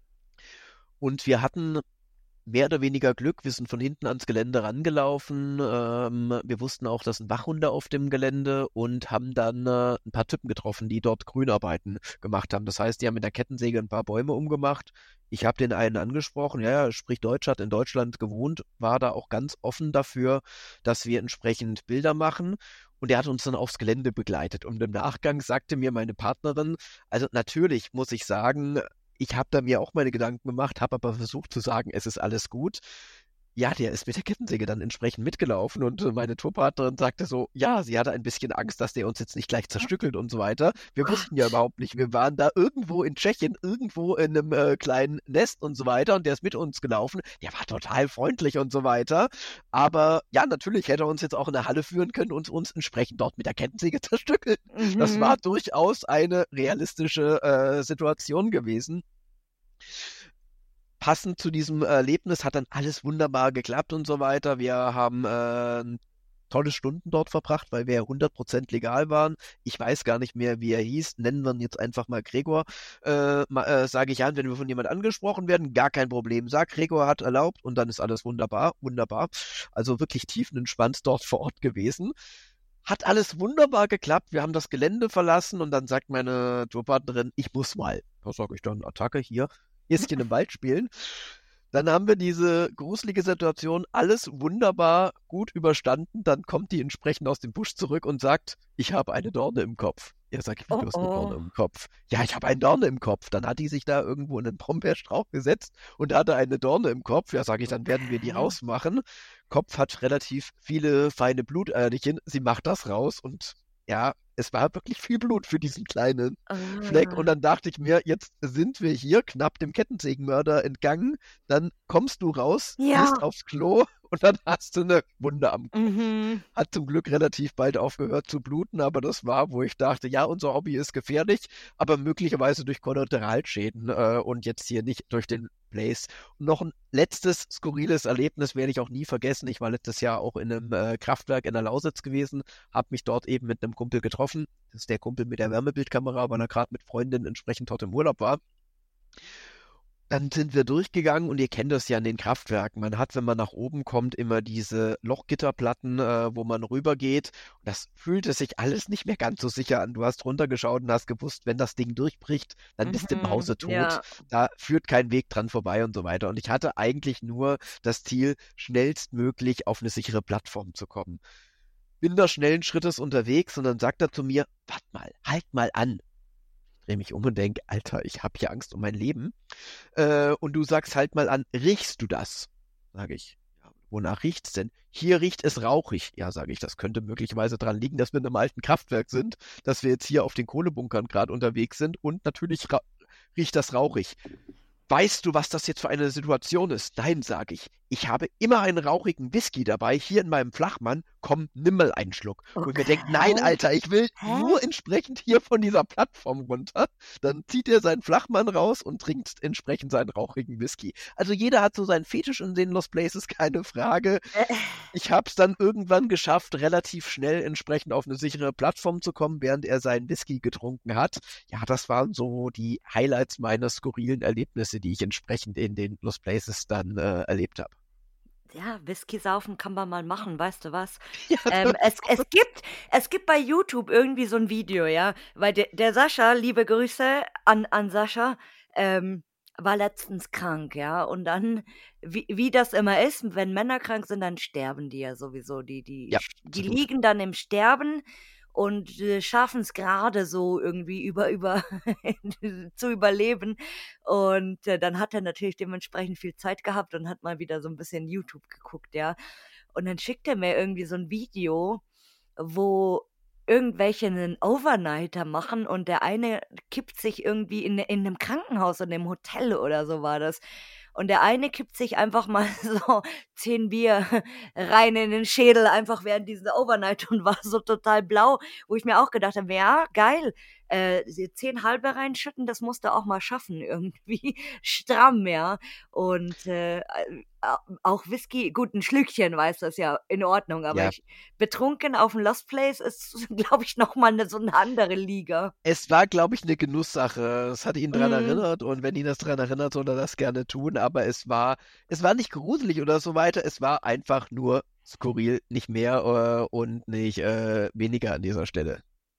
Und wir hatten mehr oder weniger Glück. Wir sind von hinten ans Gelände rangelaufen. Ähm, wir wussten auch, dass ein Wachhunde auf dem Gelände und haben dann äh, ein paar Typen getroffen, die dort Grünarbeiten gemacht haben. Das heißt, die haben mit der Kettensäge ein paar Bäume umgemacht. Ich habe den einen angesprochen, ja, er spricht Deutsch, hat in Deutschland gewohnt, war da auch ganz offen dafür, dass wir entsprechend Bilder machen. Und er hat uns dann aufs Gelände begleitet. Und im Nachgang sagte mir meine Partnerin, also natürlich muss ich sagen, ich habe da mir auch meine Gedanken gemacht, habe aber versucht zu sagen, es ist alles gut. Ja, der ist mit der Kettensäge dann entsprechend mitgelaufen und äh, meine Tourpartnerin sagte so, ja, sie hatte ein bisschen Angst, dass der uns jetzt nicht gleich zerstückelt und so weiter. Wir wussten ja überhaupt nicht, wir waren da irgendwo in Tschechien, irgendwo in einem äh, kleinen Nest und so weiter und der ist mit uns gelaufen. Der war total freundlich und so weiter. Aber ja, natürlich hätte er uns jetzt auch in eine Halle führen können und uns entsprechend dort mit der Kettensäge zerstückeln. Mhm. Das war durchaus eine realistische äh, Situation gewesen. Passend zu diesem Erlebnis hat dann alles wunderbar geklappt und so weiter. Wir haben äh, tolle Stunden dort verbracht, weil wir ja hundert Prozent legal waren. Ich weiß gar nicht mehr, wie er hieß. Nennen wir ihn jetzt einfach mal Gregor. Äh, äh, Sage ich an, wenn wir von jemand angesprochen werden, gar kein Problem. Sag, Gregor hat erlaubt und dann ist alles wunderbar, wunderbar. Also wirklich tiefenentspannt dort vor Ort gewesen. Hat alles wunderbar geklappt. Wir haben das Gelände verlassen und dann sagt meine Tourpartnerin, ich muss mal. Da sage ich dann, Attacke hier. Häschen im Wald spielen. Dann haben wir diese gruselige Situation, alles wunderbar gut überstanden. Dann kommt die entsprechend aus dem Busch zurück und sagt, ich habe eine Dorne im Kopf. Ja, sag ich, wie, Oh du hast eine Dorne oh. im Kopf? Ja, ich habe eine Dorne im Kopf. Dann hat die sich da irgendwo in einen Brombeerstrauch gesetzt und hatte eine Dorne im Kopf. Ja, sag ich, dann werden wir die Okay. rausmachen. Kopf hat relativ viele feine Blutärchen. Sie macht das raus und ja, es war wirklich viel Blut für diesen kleinen Fleck. Und Ah. dann dachte ich mir, jetzt sind wir hier knapp dem Kettensägenmörder entgangen. Dann kommst du raus, gehst Ja. aufs Klo und dann hast du eine Wunde am Kopf. Mhm. Hat zum Glück relativ bald aufgehört zu bluten, aber das war, wo ich dachte, ja, unser Hobby ist gefährlich, aber möglicherweise durch Kollateralschäden äh, und jetzt hier nicht durch den Blaze. Und noch ein letztes skurriles Erlebnis werde ich auch nie vergessen. Ich war letztes Jahr auch in einem äh, Kraftwerk in der Lausitz gewesen, habe mich dort eben mit einem Kumpel getroffen. Das ist der Kumpel mit der Wärmebildkamera, weil er gerade mit Freundin entsprechend dort im Urlaub war. Dann sind wir durchgegangen und ihr kennt das ja in den Kraftwerken. Man hat, wenn man nach oben kommt, immer diese Lochgitterplatten, äh, wo man rübergeht. Und das fühlte sich alles nicht mehr ganz so sicher an. Du hast runtergeschaut und hast gewusst, wenn das Ding durchbricht, dann bist du im Mhm. Hause tot. Ja. Da führt kein Weg dran vorbei und so weiter. Und ich hatte eigentlich nur das Ziel, schnellstmöglich auf eine sichere Plattform zu kommen. Bin da schnellen Schrittes unterwegs und dann sagt er zu mir, warte mal, halt mal an. Ich drehe mich um und denke, Alter, ich habe hier Angst um mein Leben. Äh, und du sagst halt mal an, riechst du das? Sage ich. Ja, wonach riecht's denn? Hier riecht es rauchig. Ja, sage ich, das könnte möglicherweise daran liegen, dass wir in einem alten Kraftwerk sind, dass wir jetzt hier auf den Kohlebunkern gerade unterwegs sind und natürlich ra riecht das rauchig. Weißt du, was das jetzt für eine Situation ist? Nein, sage ich. Ich habe immer einen rauchigen Whisky dabei, hier in meinem Flachmann. Komm, nimm mal einen Schluck. Wo ich mir denke, nein, Okay. Alter, ich will Hä? nur entsprechend hier von dieser Plattform runter. Dann zieht er seinen Flachmann raus und trinkt entsprechend seinen rauchigen Whisky. Also jeder hat so seinen Fetisch in den Lost Places, keine Frage. Äh, Ich habe es dann irgendwann geschafft, relativ schnell entsprechend auf eine sichere Plattform zu kommen, während er seinen Whisky getrunken hat. Ja, das waren so die Highlights meiner skurrilen Erlebnisse, die ich entsprechend in den Lost Places dann äh, erlebt habe. Ja, Whisky saufen kann man mal machen, weißt du was? Ja, Ähm, das es es gibt es gibt bei YouTube irgendwie so 'n Video, ja, weil der der Sascha, liebe Grüße an an Sascha, ähm, war letztens krank, ja, und dann, wie wie das immer ist, wenn Männer krank sind, dann sterben die ja sowieso. Die die ja, sch die absolut. liegen dann im Sterben und, äh, schaffen's grade so irgendwie über über zu überleben. Und, äh, dann hat er natürlich dementsprechend viel Zeit gehabt und hat mal wieder so 'n bisschen YouTube geguckt, ja. Und dann schickt er mir irgendwie so 'n Video, wo irgendwelche 'nen Overnighter machen und der eine kippt sich irgendwie in in 'nem Krankenhaus, in 'nem Hotel oder so war das. Und der eine kippt sich einfach mal so zehn Bier rein in den Schädel, einfach während diesem Overnight und war so total blau, wo ich mir auch gedacht habe: „Ja, geil, äh, sie zehn halbe reinschütten, das musst du auch mal schaffen irgendwie stramm, ja." Und, äh, a auch Whisky gut, 'n Schlückchen, weißt du, ist ja in Ordnung, aber Ja, ich betrunken auf'm Lost Place ist, glaube ich, noch mal 'ne so 'ne andere Liga. es war, glaube ich, eine Genusssache. Es hat ihn dran Mhm. erinnert und wenn ihn das dran erinnert, soll er das gerne tun, aber es war es war nicht gruselig oder so weiter, es war einfach nur skurril, nicht mehr, äh, und nicht, äh, weniger an dieser Stelle.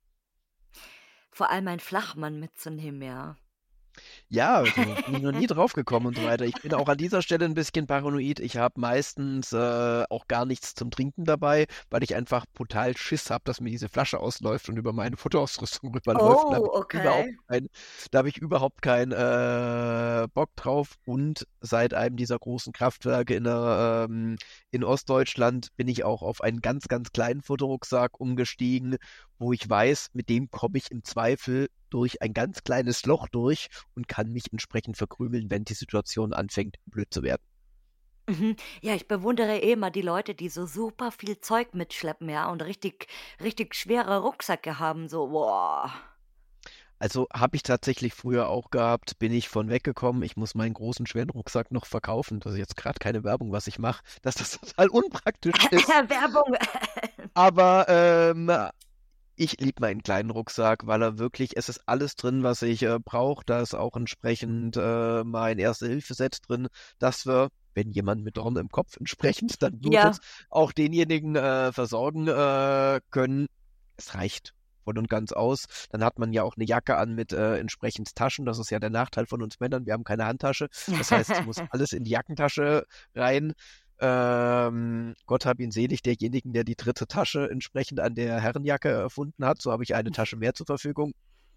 Vor allem einen Flachmann mitzunehmen, ja. Ja, also bin ich noch nie drauf gekommen und so weiter. Ich bin auch an dieser Stelle ein bisschen paranoid. Ich habe meistens, äh, auch gar nichts zum Trinken dabei, weil ich einfach brutal Schiss habe, dass mir diese Flasche ausläuft und über meine Futterausrüstung rüberläuft. Da habe Oh, ich überhaupt okay. keinen da habe ich überhaupt keinen, äh, Bock drauf. Und seit einem dieser großen Kraftwerke in der ähm, in Ostdeutschland bin ich auch auf einen ganz, ganz kleinen Futterrucksack umgestiegen, wo ich weiß, mit dem komme ich im Zweifel durch ein ganz kleines Loch durch und kann mich entsprechend verkrümeln, wenn die Situation anfängt, blöd zu werden. Mhm. Ja, ich bewundere eh immer die Leute, die so super viel Zeug mitschleppen, ja, und richtig richtig schwere Rucksäcke haben, so, boah. Also habe ich tatsächlich früher auch gehabt, bin ich von weggekommen. Ich muss meinen großen, schweren Rucksack noch verkaufen. Das ist jetzt gerade keine Werbung, was ich mache, dass das total unpraktisch ist. Werbung. Aber ähm, ich liebe meinen kleinen Rucksack, weil er wirklich, es ist alles drin, was ich äh, brauche. Da ist auch entsprechend äh, mein Erste-Hilfe-Set drin, dass wir, wenn jemand mit Dorn im Kopf entsprechend dann blutet, Ja. auch denjenigen äh, versorgen äh, können. Es reicht voll und ganz aus. Dann hat man ja auch eine Jacke an mit äh, entsprechend Taschen. Das ist ja der Nachteil von uns Männern. Wir haben keine Handtasche. Das heißt, es muss alles in die Jackentasche rein. Ähm, Gott hab ihn selig, derjenigen, der die dritte Tasche entsprechend an der Herrenjacke erfunden hat. So habe ich eine Tasche mehr zur Verfügung.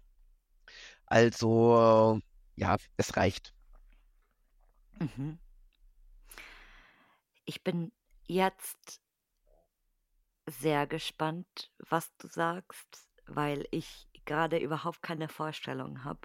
Also, ja, es reicht. Mhm. Ich bin jetzt sehr gespannt, was du sagst, weil ich gerade überhaupt keine Vorstellung habe.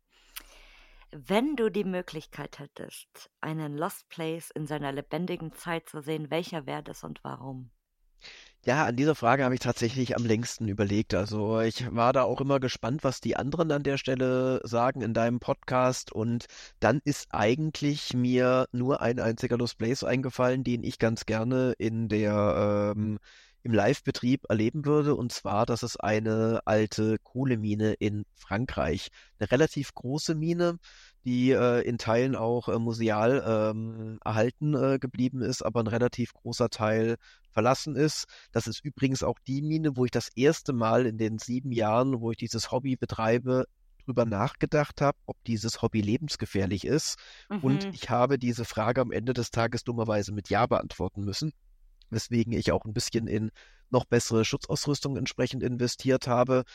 Wenn du die Möglichkeit hättest, einen Lost Place in seiner lebendigen Zeit zu sehen, welcher wäre das und warum? Ja, an dieser Frage habe ich tatsächlich am längsten überlegt. Also ich war da auch immer gespannt, was die anderen an der Stelle sagen in deinem Podcast. Und dann ist eigentlich mir nur ein einziger Lost Place eingefallen, den ich ganz gerne in der, ähm, im Live-Betrieb erleben würde. Und zwar, das ist eine alte Kohlemine in Frankreich. Eine relativ große Mine, die äh, in Teilen auch äh, museal ähm, erhalten äh, geblieben ist, aber ein relativ großer Teil verlassen ist. Das ist übrigens auch die Mine, wo ich das erste Mal in den sieben Jahren, wo ich dieses Hobby betreibe, drüber nachgedacht habe, ob dieses Hobby lebensgefährlich ist. Und Mhm. ich habe diese Frage am Ende des Tages dummerweise mit Ja beantworten müssen, weswegen ich auch ein bisschen in noch bessere Schutzausrüstung entsprechend investiert habe.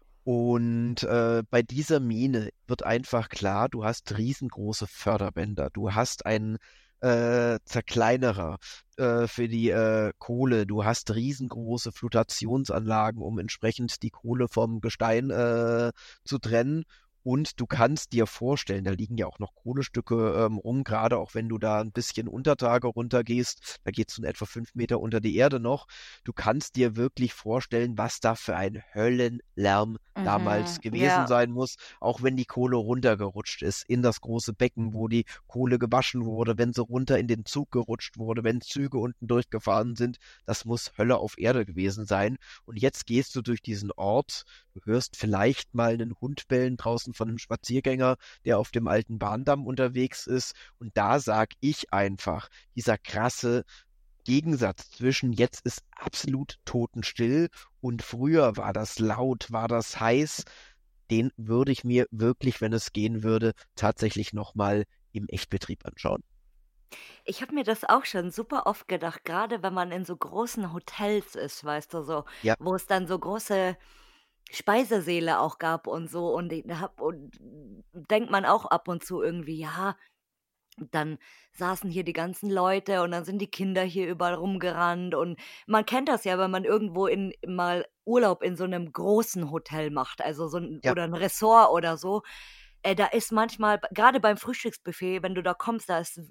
Und äh, bei dieser Mine wird einfach klar, du hast riesengroße Förderbänder, du hast einen äh, Zerkleinerer äh, für die äh, Kohle, du hast riesengroße Flotationsanlagen, um entsprechend die Kohle vom Gestein äh, zu trennen. Und du kannst dir vorstellen, da liegen ja auch noch Kohlestücke ähm, rum, gerade auch wenn du da ein bisschen Untertage runtergehst, da geht es in etwa fünf Meter unter die Erde noch. Du kannst dir wirklich vorstellen, was da für ein Höllenlärm damals Mhm. gewesen Ja. sein muss, auch wenn die Kohle runtergerutscht ist in das große Becken, wo die Kohle gewaschen wurde, wenn sie runter in den Zug gerutscht wurde, wenn Züge unten durchgefahren sind. Das muss Hölle auf Erde gewesen sein. Und jetzt gehst du durch diesen Ort, du hörst vielleicht mal einen Hund bellen draußen von einem Spaziergänger, der auf dem alten Bahndamm unterwegs ist. Und da sag ich einfach, dieser krasse Gegensatz zwischen jetzt ist absolut totenstill und früher war das laut, war das heiß, den würde ich mir wirklich, wenn es gehen würde, tatsächlich nochmal im Echtbetrieb anschauen. Ich habe mir das auch schon super oft gedacht, gerade wenn man in so großen Hotels ist, weißt du, so, Ja, wo es dann so große Speisesäle auch gab und so und ich habe und denkt man auch ab und zu irgendwie, ja, dann saßen hier die ganzen Leute und dann sind die Kinder hier überall rumgerannt und man kennt das ja, wenn man irgendwo in mal Urlaub in so einem großen Hotel macht, also so 'n ja, oder 'n Ressort oder so. Äh, da ist manchmal gerade beim Frühstücksbuffet, wenn du da kommst, da ist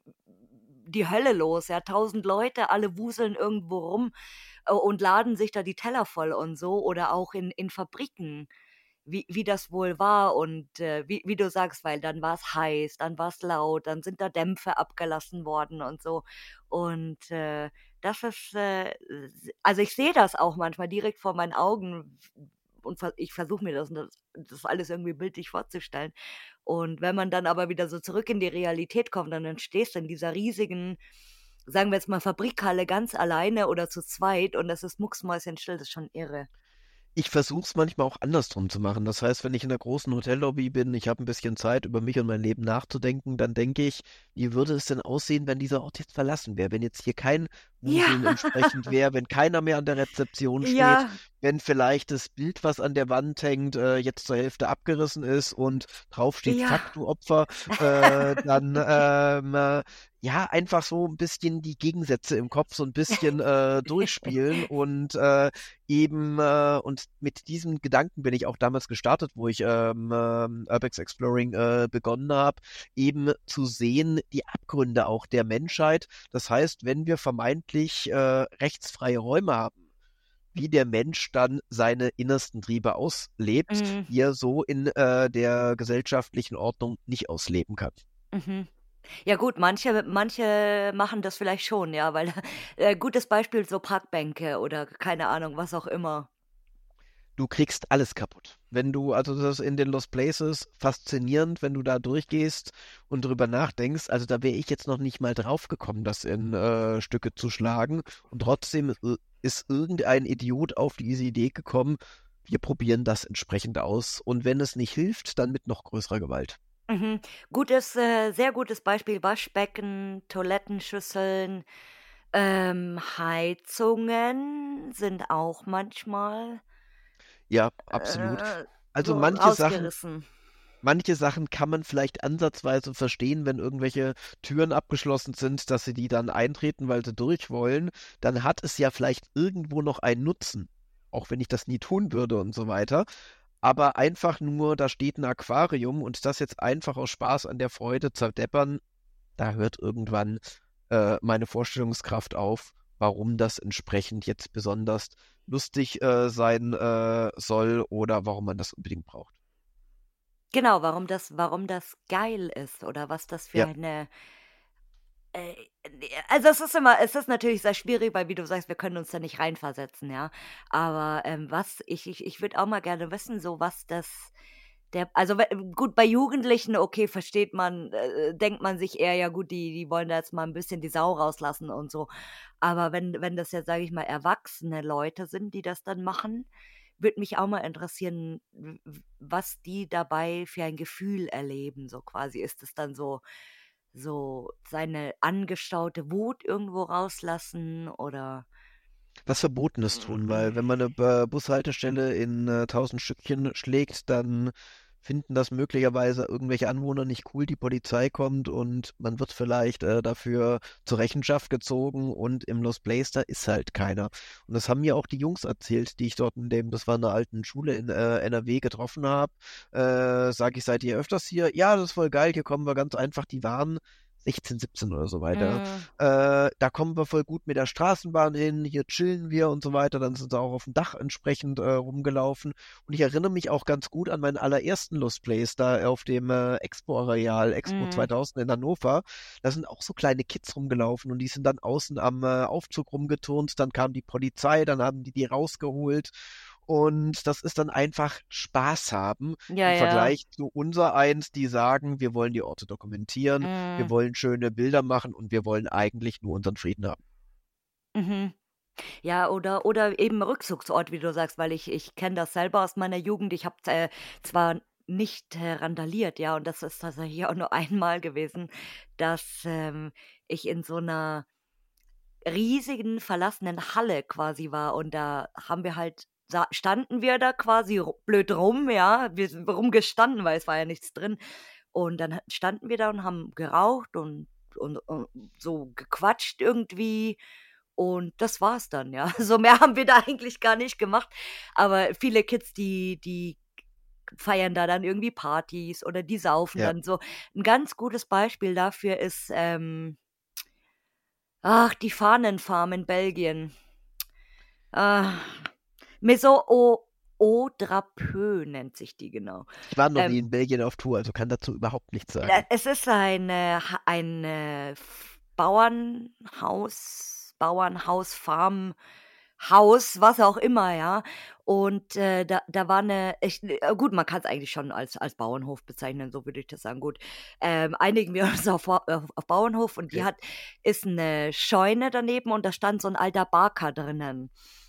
die Hölle los, ja, tausend Leute, alle wuseln irgendwo rum, äh, und laden sich da die Teller voll und so oder auch in in Fabriken, wie wie das wohl war und, äh, wie wie du sagst, weil dann war's heiß, dann war's laut, dann sind da Dämpfe abgelassen worden und so. Und, äh, das ist, äh, s also, ich sehe das auch manchmal direkt vor meinen Augen und ver ich versuche mir das das das alles irgendwie bildlich vorzustellen. Und wenn man dann aber wieder so zurück in die Realität kommt und dann stehst du in dieser riesigen, sagen wir jetzt mal, Fabrikhalle ganz alleine oder zu zweit und es ist mucksmäuschenstill, das ist schon irre. ich versuche es manchmal auch andersrum zu machen. Das heißt, wenn ich in einer großen Hotellobby bin, ich habe ein bisschen Zeit, über mich und mein Leben nachzudenken, dann denke ich, wie würde es denn aussehen, wenn dieser Ort jetzt verlassen wäre? Wenn jetzt hier kein Ja, Wuseln entsprechend wäre, wenn keiner mehr an der Rezeption steht, ja, wenn vielleicht das Bild, was an der Wand hängt, äh, jetzt zur Hälfte abgerissen ist und drauf steht, ja. zack, du Opfer, äh, dann ähm, äh, ja, einfach so ein bisschen die Gegensätze im Kopf so ein bisschen äh, durchspielen und äh, eben, äh, und mit diesem Gedanken bin ich auch damals gestartet, wo ich ähm, ähm, Urbex Exploring äh, begonnen habe, eben zu sehen, die Abgründe auch der Menschheit. Das heißt, wenn wir vermeintlich äh, rechtsfreie Räume haben, wie der Mensch dann seine innersten Triebe auslebt, Mhm, die er so in äh, der gesellschaftlichen Ordnung nicht ausleben kann. mhm. Ja gut, manche manche machen das vielleicht schon, ja, weil äh, gutes Beispiel so Parkbänke oder keine Ahnung, was auch immer. Du kriegst alles kaputt. Wenn du, also das ist in den Lost Places faszinierend, wenn du da durchgehst und drüber nachdenkst. Also da wäre ich jetzt noch nicht mal drauf gekommen, das in äh, Stücke zu schlagen. Und trotzdem i- ist irgendein Idiot auf diese Idee gekommen, wir probieren das entsprechend aus. Und wenn es nicht hilft, dann mit noch größerer Gewalt. Mhm. Gutes äh, sehr gutes Beispiel, Waschbecken, Toilettenschüsseln, ähm, Heizungen sind auch manchmal, Ja, absolut. äh, Also so manche Sachen rausgerissen. Manche Sachen kann man vielleicht ansatzweise verstehen, wenn irgendwelche Türen abgeschlossen sind, dass sie die dann eintreten, weil sie durch wollen. Dann hat es ja vielleicht irgendwo noch einen Nutzen. auch wenn ich das nie tun würde und so weiter. Aber einfach nur, da steht ein Aquarium und das jetzt einfach aus Spaß an der Freude zerdeppern, da hört irgendwann äh, meine Vorstellungskraft auf, warum das entsprechend jetzt besonders lustig äh, sein äh, soll oder warum man das unbedingt braucht. Genau, warum das warum das geil ist oder was das für Ja, eine äh, ne, also, es ist immer es ist natürlich sehr schwierig, weil wie du sagst, wir können uns da nicht reinversetzen, ja. Aber, ähm, was ich ich ich würde auch mal gerne wissen, so was das der also, we gut, bei Jugendlichen, okay, versteht man äh, denkt man sich eher: „Ja gut, die die wollen da jetzt mal ein bisschen die Sau rauslassen und so.“ Aber wenn wenn das jetzt, sage ich mal, erwachsene Leute sind, die das dann machen, würde mich auch mal interessieren, w w was die dabei für ein Gefühl erleben, so quasi. Ist es dann so so seine angestaute Wut irgendwo rauslassen oder was Verbotenes tun, weil wenn man eine B Bushaltestelle in äh, tausend Stückchen schlägt, dann finden das möglicherweise irgendwelche Anwohner nicht cool, die Polizei kommt und man wird vielleicht äh, dafür zur Rechenschaft gezogen und im Lost Place, da ist halt keiner. Und das haben mir auch die Jungs erzählt, die ich dort in dem, das war in einer alten Schule in äh, N R W getroffen habe. Äh, sag ich, seid ihr öfters hier? Ja, das ist voll geil, hier kommen wir ganz einfach, die waren sechzehn, siebzehn oder so weiter. Mhm. Äh, da kommen wir voll gut mit der Straßenbahn hin, hier chillen wir und so weiter. Dann sind sie auch auf dem Dach entsprechend äh, rumgelaufen. Und ich erinnere mich auch ganz gut an meinen allerersten Lost Place da auf dem äh, Expo-Areal, Expo Mhm. zweitausend in Hannover. Da sind auch so kleine Kids rumgelaufen und die sind dann außen am äh, Aufzug rumgeturnt. Dann kam die Polizei, dann haben die die rausgeholt. Und das ist dann einfach Spaß haben Ja, im ja. Vergleich zu unser eins, die sagen, wir wollen die Orte dokumentieren, wir Mhm. wollen schöne Bilder machen und wir wollen eigentlich nur unseren Frieden haben. Mhm. Ja, oder oder eben Rückzugsort, wie du sagst, weil ich ich kenne das selber aus meiner Jugend. Ich habe, äh, zwar nicht, äh, randaliert, ja, und das ist tatsächlich auch nur einmal gewesen, dass, ähm, ich in so einer riesigen verlassenen Halle quasi war und da haben wir halt sa standen wir da quasi ru blöd rum, ja. Wir sind rumgestanden, weil es war ja nichts drin. Und dann ha standen wir da und haben geraucht und und und so gequatscht irgendwie und das war's dann, ja. So mehr haben wir da eigentlich gar nicht gemacht. Aber viele Kids, die die feiern da dann irgendwie Partys oder die saufen Ja. dann so. 'N ganz gutes Beispiel dafür ist, ähm ach, die Fahnenfarm in Belgien. Ah, Maison au aux Drapeaux nennt sich die, genau. Ich war noch nie Ähm, in Belgien auf Tour, also kann dazu überhaupt nichts äh, sagen. es ist ein, äh, Ha ein, äh, F Bauernhaus Bauernhaus, Farmhaus, was auch immer, ja. Und, äh, da da war 'ne ich äh, gut, man kann's eigentlich schon als als Bauernhof bezeichnen, so würde ich das sagen, gut. Ähm, einigen wir uns auf Vor auf auf Bauernhof und die Okay. hat ist 'ne Scheune daneben und da stand so 'n alter Barker drinnen.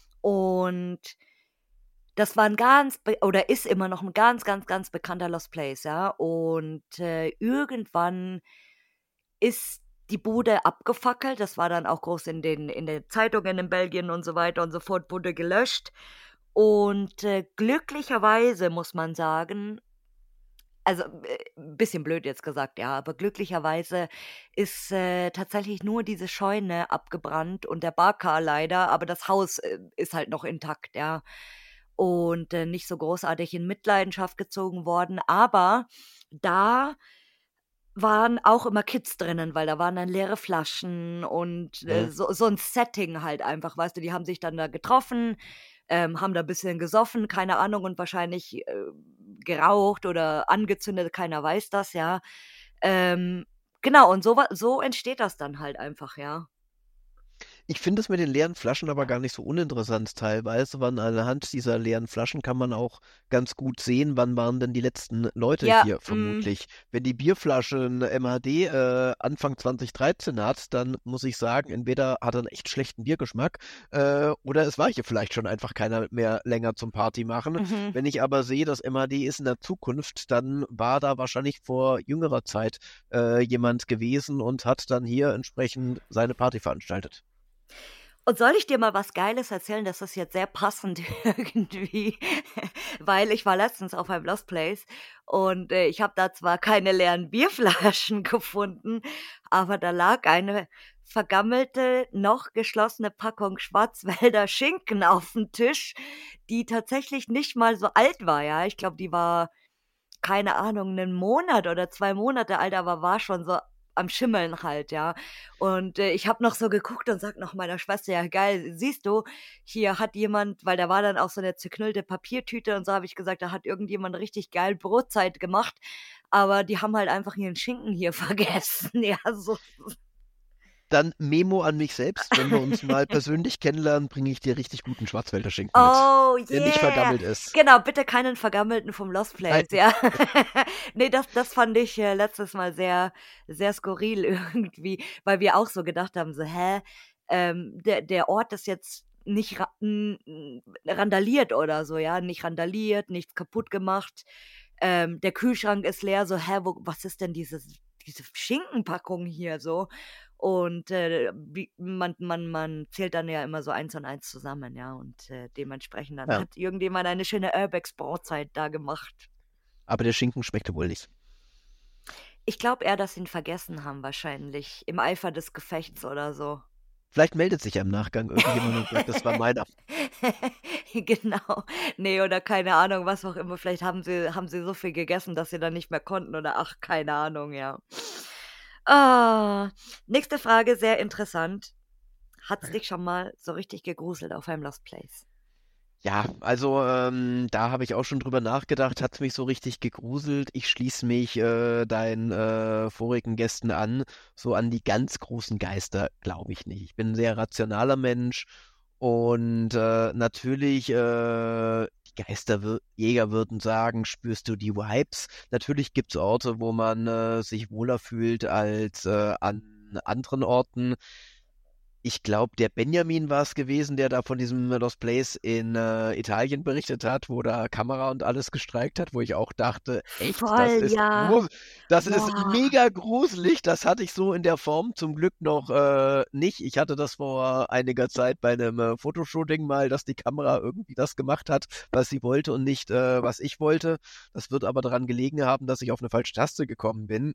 Und das war 'n ganz be oder ist immer noch 'n ganz, ganz, ganz bekannter Lost Place, ja. Und, äh, irgendwann ist die Bude abgefackelt. Das war dann auch groß in den in den Zeitungen in Belgien und so weiter und so fort, wurde gelöscht. Und, äh, glücklicherweise muss man sagen also, äh, bisschen blöd jetzt gesagt, ja, aber glücklicherweise ist, äh, tatsächlich nur diese Scheune abgebrannt und der Barker leider, aber das Haus, äh, ist halt noch intakt, ja. Und, äh, nicht so großartig in Mitleidenschaft gezogen worden, aber da waren auch immer Kids drinnen, weil da waren dann leere Flaschen und, Mhm. äh, so so 'n Setting halt einfach, weißt du? Die haben sich dann da getroffen, ähm, haben da bisschen gesoffen, keine Ahnung, und wahrscheinlich, äh, geraucht oder angezündet, keiner weiß das, ja. Ähm, genau, und so wa so entsteht das dann halt einfach, ja. Ich finde es mit den leeren Flaschen aber gar nicht so uninteressant teilweise, weil anhand dieser leeren Flaschen kann man auch ganz gut sehen, wann waren denn die letzten Leute Ja, hier mhm, vermutlich. Wenn die Bierflasche 'n M H D, äh, Anfang zwanzig dreizehn hat, dann muss ich sagen, entweder hat er 'n echt schlechten Biergeschmack, äh, oder es war hier vielleicht schon einfach keiner mehr länger zum Party machen. mhm. Wenn ich aber sehe, das M H D ist in der Zukunft, dann war da wahrscheinlich vor jüngerer Zeit, äh, jemand gewesen und hat dann hier entsprechend seine Party veranstaltet. Und soll ich dir mal was Geiles erzählen? Das ist jetzt sehr passend irgendwie, weil ich war letztens auf einem Lost Place und, äh, ich habe da zwar keine leeren Bierflaschen gefunden, aber da lag eine vergammelte, noch geschlossene Packung Schwarzwälder Schinken auf dem Tisch, die tatsächlich nicht mal so alt war, ja. Ich glaube, die war, keine Ahnung, einen Monat oder zwei Monate alt, aber war schon so am Schimmeln halt, ja. Und äh, ich habe noch so geguckt und sag noch meiner Schwester, ja geil, siehst du, hier hat jemand, weil da war dann auch so eine zerknüllte Papiertüte und so, habe ich gesagt, da hat irgendjemand richtig geil Brotzeit gemacht, aber die haben halt einfach ihren Schinken hier vergessen, ja, so. Dann Memo an mich selbst. Wenn wir uns mal persönlich kennenlernen, bringe ich dir richtig guten Schwarzwälder Schinken mit, Oh der nicht yeah. vergammelt ist. Genau, bitte keinen vergammelten vom Lost Nein. Place, ja. Nee, das das fand ich, äh, letztes Mal sehr sehr skurril irgendwie, weil wir auch so gedacht haben, so: „Hä, ähm, der der Ort ist jetzt nicht ra n n randaliert oder so, ja, nicht randaliert, nichts kaputt gemacht. Ähm, der Kühlschrank ist leer, so: „Hä, wo was ist denn dieses diese Schinkenpackung hier so?“ Und, äh, wie man man man zählt dann ja immer so eins und eins zusammen, ja, und, äh, dementsprechend dann Ja, hat irgendjemand eine schöne Urbex-Brotzeit da gemacht. aber der Schinken schmeckte wohl nicht. Ich glaube eher, dass sie ihn vergessen haben wahrscheinlich, im Eifer des Gefechts oder so. Vielleicht meldet sich ja im Nachgang irgendjemand und sagt, das war meiner. Genau. Ne, oder keine Ahnung, was auch immer. Vielleicht haben sie haben sie so viel gegessen, dass sie dann nicht mehr konnten oder ach, keine Ahnung, ja. Ah, nächste Frage, sehr interessant. Hat's dich schon mal so richtig gegruselt auf einem Lost Place? Ja, also ähm, da habe ich auch schon drüber nachgedacht, hat mich so richtig gegruselt. Ich schließe mich äh, deinen äh, vorigen Gästen an. So an die ganz großen Geister glaube ich nicht. Ich bin ein sehr rationaler Mensch und äh, natürlich, äh, die Geisterjäger würden sagen, spürst du die Vibes. Natürlich gibt es Orte, wo man äh, sich wohler fühlt als äh, an anderen Orten. Ich glaube, der Benjamin war es gewesen, der da von diesem Lost Place in äh, Italien berichtet hat, wo da Kamera und alles gestreikt hat, wo ich auch dachte, echt, das Voll, ist ja. grus das ist Boah. mega gruselig. Das hatte ich so in der Form zum Glück noch äh, nicht. Ich hatte das vor einiger Zeit bei einem äh, Fotoshooting mal, dass die Kamera irgendwie das gemacht hat, was sie wollte und nicht, äh, was ich wollte. Das wird aber daran gelegen haben, dass ich auf eine falsche Taste gekommen bin.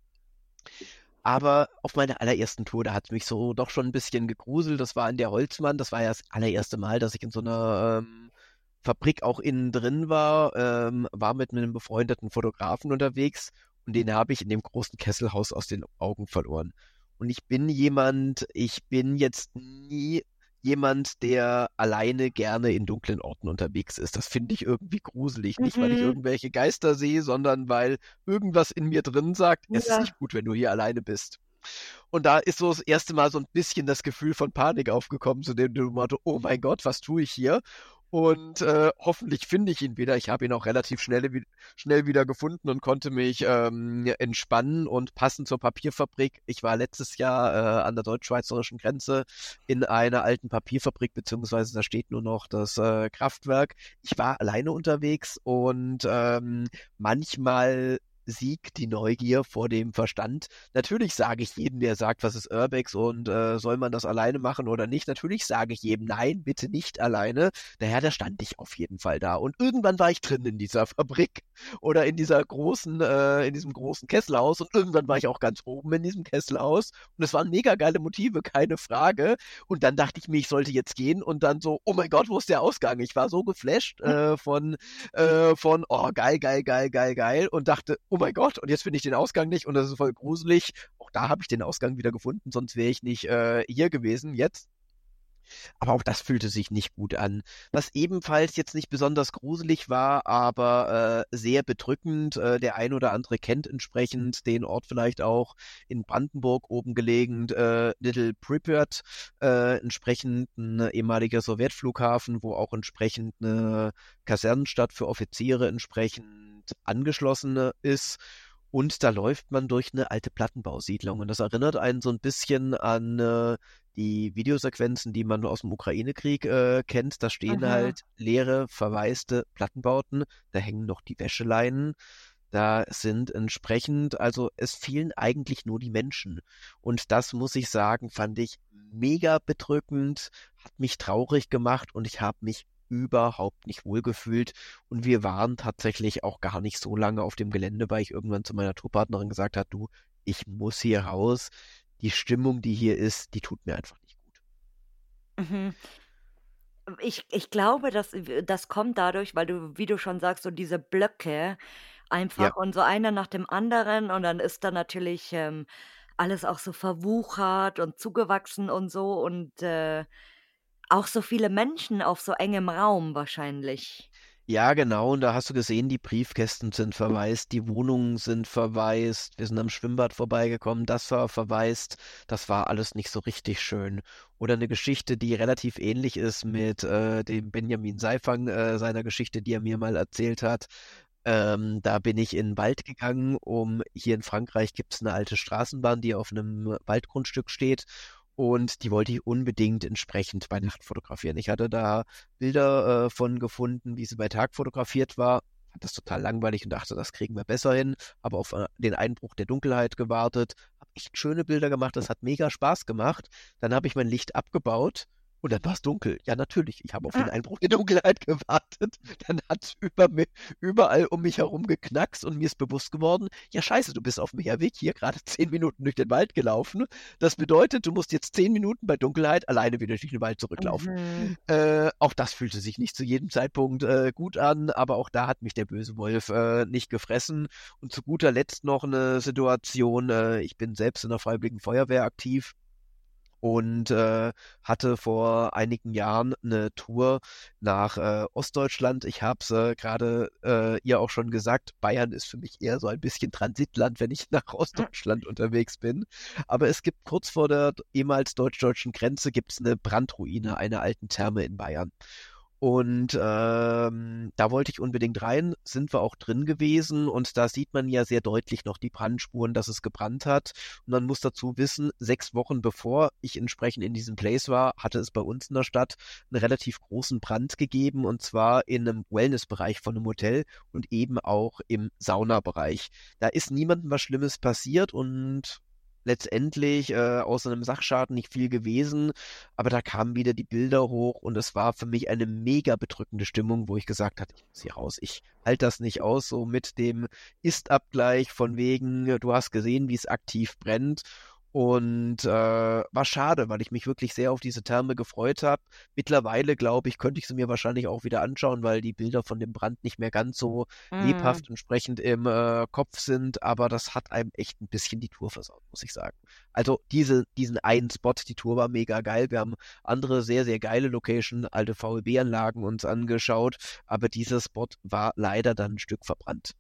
Aber auf meiner allerersten Tour, da hat es mich so doch schon ein bisschen gegruselt. Das war in der Holzmann. Das war ja das allererste Mal, dass ich in so einer ähm, Fabrik auch innen drin war. Ähm, war mit einem befreundeten Fotografen unterwegs und den habe ich in dem großen Kesselhaus aus den Augen verloren. Und ich bin jemand, ich bin jetzt nie jemand, der alleine gerne in dunklen Orten unterwegs ist. Das finde ich irgendwie gruselig. Nicht, weil ich Mhm. irgendwelche Geister sehe, sondern weil irgendwas in mir drin sagt, es ist Ja. nicht gut, wenn du hier alleine bist. Und da ist so das erste Mal so ein bisschen das Gefühl von Panik aufgekommen, zu dem du Motto, oh mein Gott, was tue ich hier? Und äh, hoffentlich finde ich ihn wieder. Ich habe ihn auch relativ schnell, wi- schnell wieder gefunden und konnte mich ähm, entspannen und passend zur Papierfabrik. Ich war letztes Jahr äh, an der deutsch-schweizerischen Grenze in einer alten Papierfabrik, beziehungsweise da steht nur noch das äh, Kraftwerk. Ich war alleine unterwegs und ähm, manchmal siegt die Neugier vor dem Verstand. Natürlich sage ich jedem, der sagt, was ist Urbex und äh, soll man das alleine machen oder nicht, natürlich sage ich jedem, nein, bitte nicht alleine. Daher, da stand ich auf jeden Fall da. Und irgendwann war ich drin in dieser Fabrik oder in dieser großen, äh, in diesem großen Kesselhaus und irgendwann war ich auch ganz oben in diesem Kesselhaus und es waren mega geile Motive, keine Frage. Und dann dachte ich mir, ich sollte jetzt gehen und dann so, oh mein Gott, wo ist der Ausgang? Ich war so geflasht äh, von, äh, von, oh geil, geil, geil, geil, geil und dachte, oh mein Gott, und jetzt finde ich den Ausgang nicht und das ist voll gruselig. Auch da habe ich den Ausgang wieder gefunden, sonst wäre ich nicht äh, hier gewesen jetzt. Aber auch das fühlte sich nicht gut an. Was ebenfalls jetzt nicht besonders gruselig war, aber äh, sehr bedrückend. Äh, der ein oder andere kennt entsprechend den Ort vielleicht auch in Brandenburg oben gelegen, äh, Little Pripyat, äh, entsprechend ein ehemaliger Sowjetflughafen, wo auch entsprechend eine Kasernenstadt für Offiziere entsprechend angeschlossen ist. Und da läuft man durch eine alte Plattenbausiedlung. Und das erinnert einen so ein bisschen an äh, die Videosequenzen, die man aus dem Ukraine-Krieg äh, kennt. Da stehen Mhm. halt leere, verwaiste Plattenbauten. Da hängen noch die Wäscheleinen. Da sind entsprechend, also es fehlen eigentlich nur die Menschen. Und das, muss ich sagen, fand ich mega bedrückend, hat mich traurig gemacht und ich habe mich überhaupt nicht wohlgefühlt. Und wir waren tatsächlich auch gar nicht so lange auf dem Gelände, weil ich irgendwann zu meiner Tourpartnerin gesagt habe, du, ich muss hier raus. die Stimmung, die hier ist, die tut mir einfach nicht gut. Mhm. Ich ich glaube, das das kommt dadurch, weil du, wie du schon sagst, so diese Blöcke Ja. einfach und so einer nach dem anderen und dann ist da natürlich, ähm, alles auch so verwuchert und zugewachsen und so und, äh, auch so viele Menschen auf so engem Raum wahrscheinlich. Ja, genau, und da hast du gesehen, die Briefkästen sind verwaist, die Wohnungen sind verwaist, wir sind am Schwimmbad vorbeigekommen, das war verwaist, das war alles nicht so richtig schön. Oder eine Geschichte, die relativ ähnlich ist mit äh, dem Benjamin Seifang, äh, seiner Geschichte, die er mir mal erzählt hat. Ähm, da bin ich in 'n Wald gegangen, um hier in Frankreich gibt's eine alte Straßenbahn, die auf einem Waldgrundstück steht und die wollte ich unbedingt entsprechend bei Nacht fotografieren. Ich hatte da Bilder, äh, von gefunden, wie sie bei Tag fotografiert war, fand das total langweilig und dachte, das kriegen wir besser hin, habe auf, äh, den Einbruch der Dunkelheit gewartet, habe echt schöne Bilder gemacht, das hat mega Spaß gemacht. Dann habe ich mein Licht abgebaut und dann war's dunkel. Ja, natürlich, ich habe auf den Hm, Einbruch der Dunkelheit gewartet. Dann hat's über mi überall um mich herum geknackst und mir ist bewusst geworden: „Ja, scheiße, du bist auf 'm Mehrweg hier gerade zehn Minuten durch den Wald gelaufen. Das bedeutet, du musst jetzt zehn Minuten bei Dunkelheit alleine wieder durch den Wald zurücklaufen.“ mhm. Äh, auch das fühlte sich nicht zu jedem Zeitpunkt, äh, gut an, aber auch da hat mich der böse Wolf, äh, nicht gefressen. Und zu guter Letzt noch 'ne Situation, äh, ich bin selbst in der Freiwilligen Feuerwehr aktiv und äh, hatte vor einigen Jahren eine Tour nach äh, Ostdeutschland. Ich habe es äh, gerade äh, ihr auch schon gesagt, Bayern ist für mich eher so ein bisschen Transitland, wenn ich nach Hm, Ostdeutschland unterwegs bin. Aber es gibt kurz vor der ehemals deutsch-deutschen Grenze gibt's eine Brandruine einer alten Therme in Bayern. Und ähm, da wollte ich unbedingt rein, sind wir auch drin gewesen und da sieht man ja sehr deutlich noch die Brandspuren, dass es gebrannt hat. Und man muss dazu wissen, sechs Wochen bevor ich entsprechend in diesem Place war, hatte es bei uns in der Stadt einen relativ großen Brand gegeben und zwar in einem Wellnessbereich von einem Hotel und eben auch im Saunabereich. Da ist niemandem was Schlimmes passiert und letztendlich äh, außer einem Sachschaden nicht viel gewesen, aber da kamen wieder die Bilder hoch und es war für mich eine mega bedrückende Stimmung, wo ich gesagt habe, ich muss hier raus, ich halte das nicht aus, so mit dem Ist-Abgleich von wegen, du hast gesehen, wie es aktiv brennt und äh, war schade, weil ich mich wirklich sehr auf diese Therme gefreut habe. Mittlerweile, glaube ich, könnte ich sie mir wahrscheinlich auch wieder anschauen, weil die Bilder von dem Brand nicht mehr ganz so mhm. lebhaft entsprechend im äh, Kopf sind, aber das hat einem echt ein bisschen die Tour versaut, muss ich sagen. Also diese, diesen einen Spot, die Tour war mega geil. Wir haben andere sehr, sehr geile Location, alte V E B-Anlagen uns angeschaut, aber dieser Spot war leider dann ein Stück verbrannt.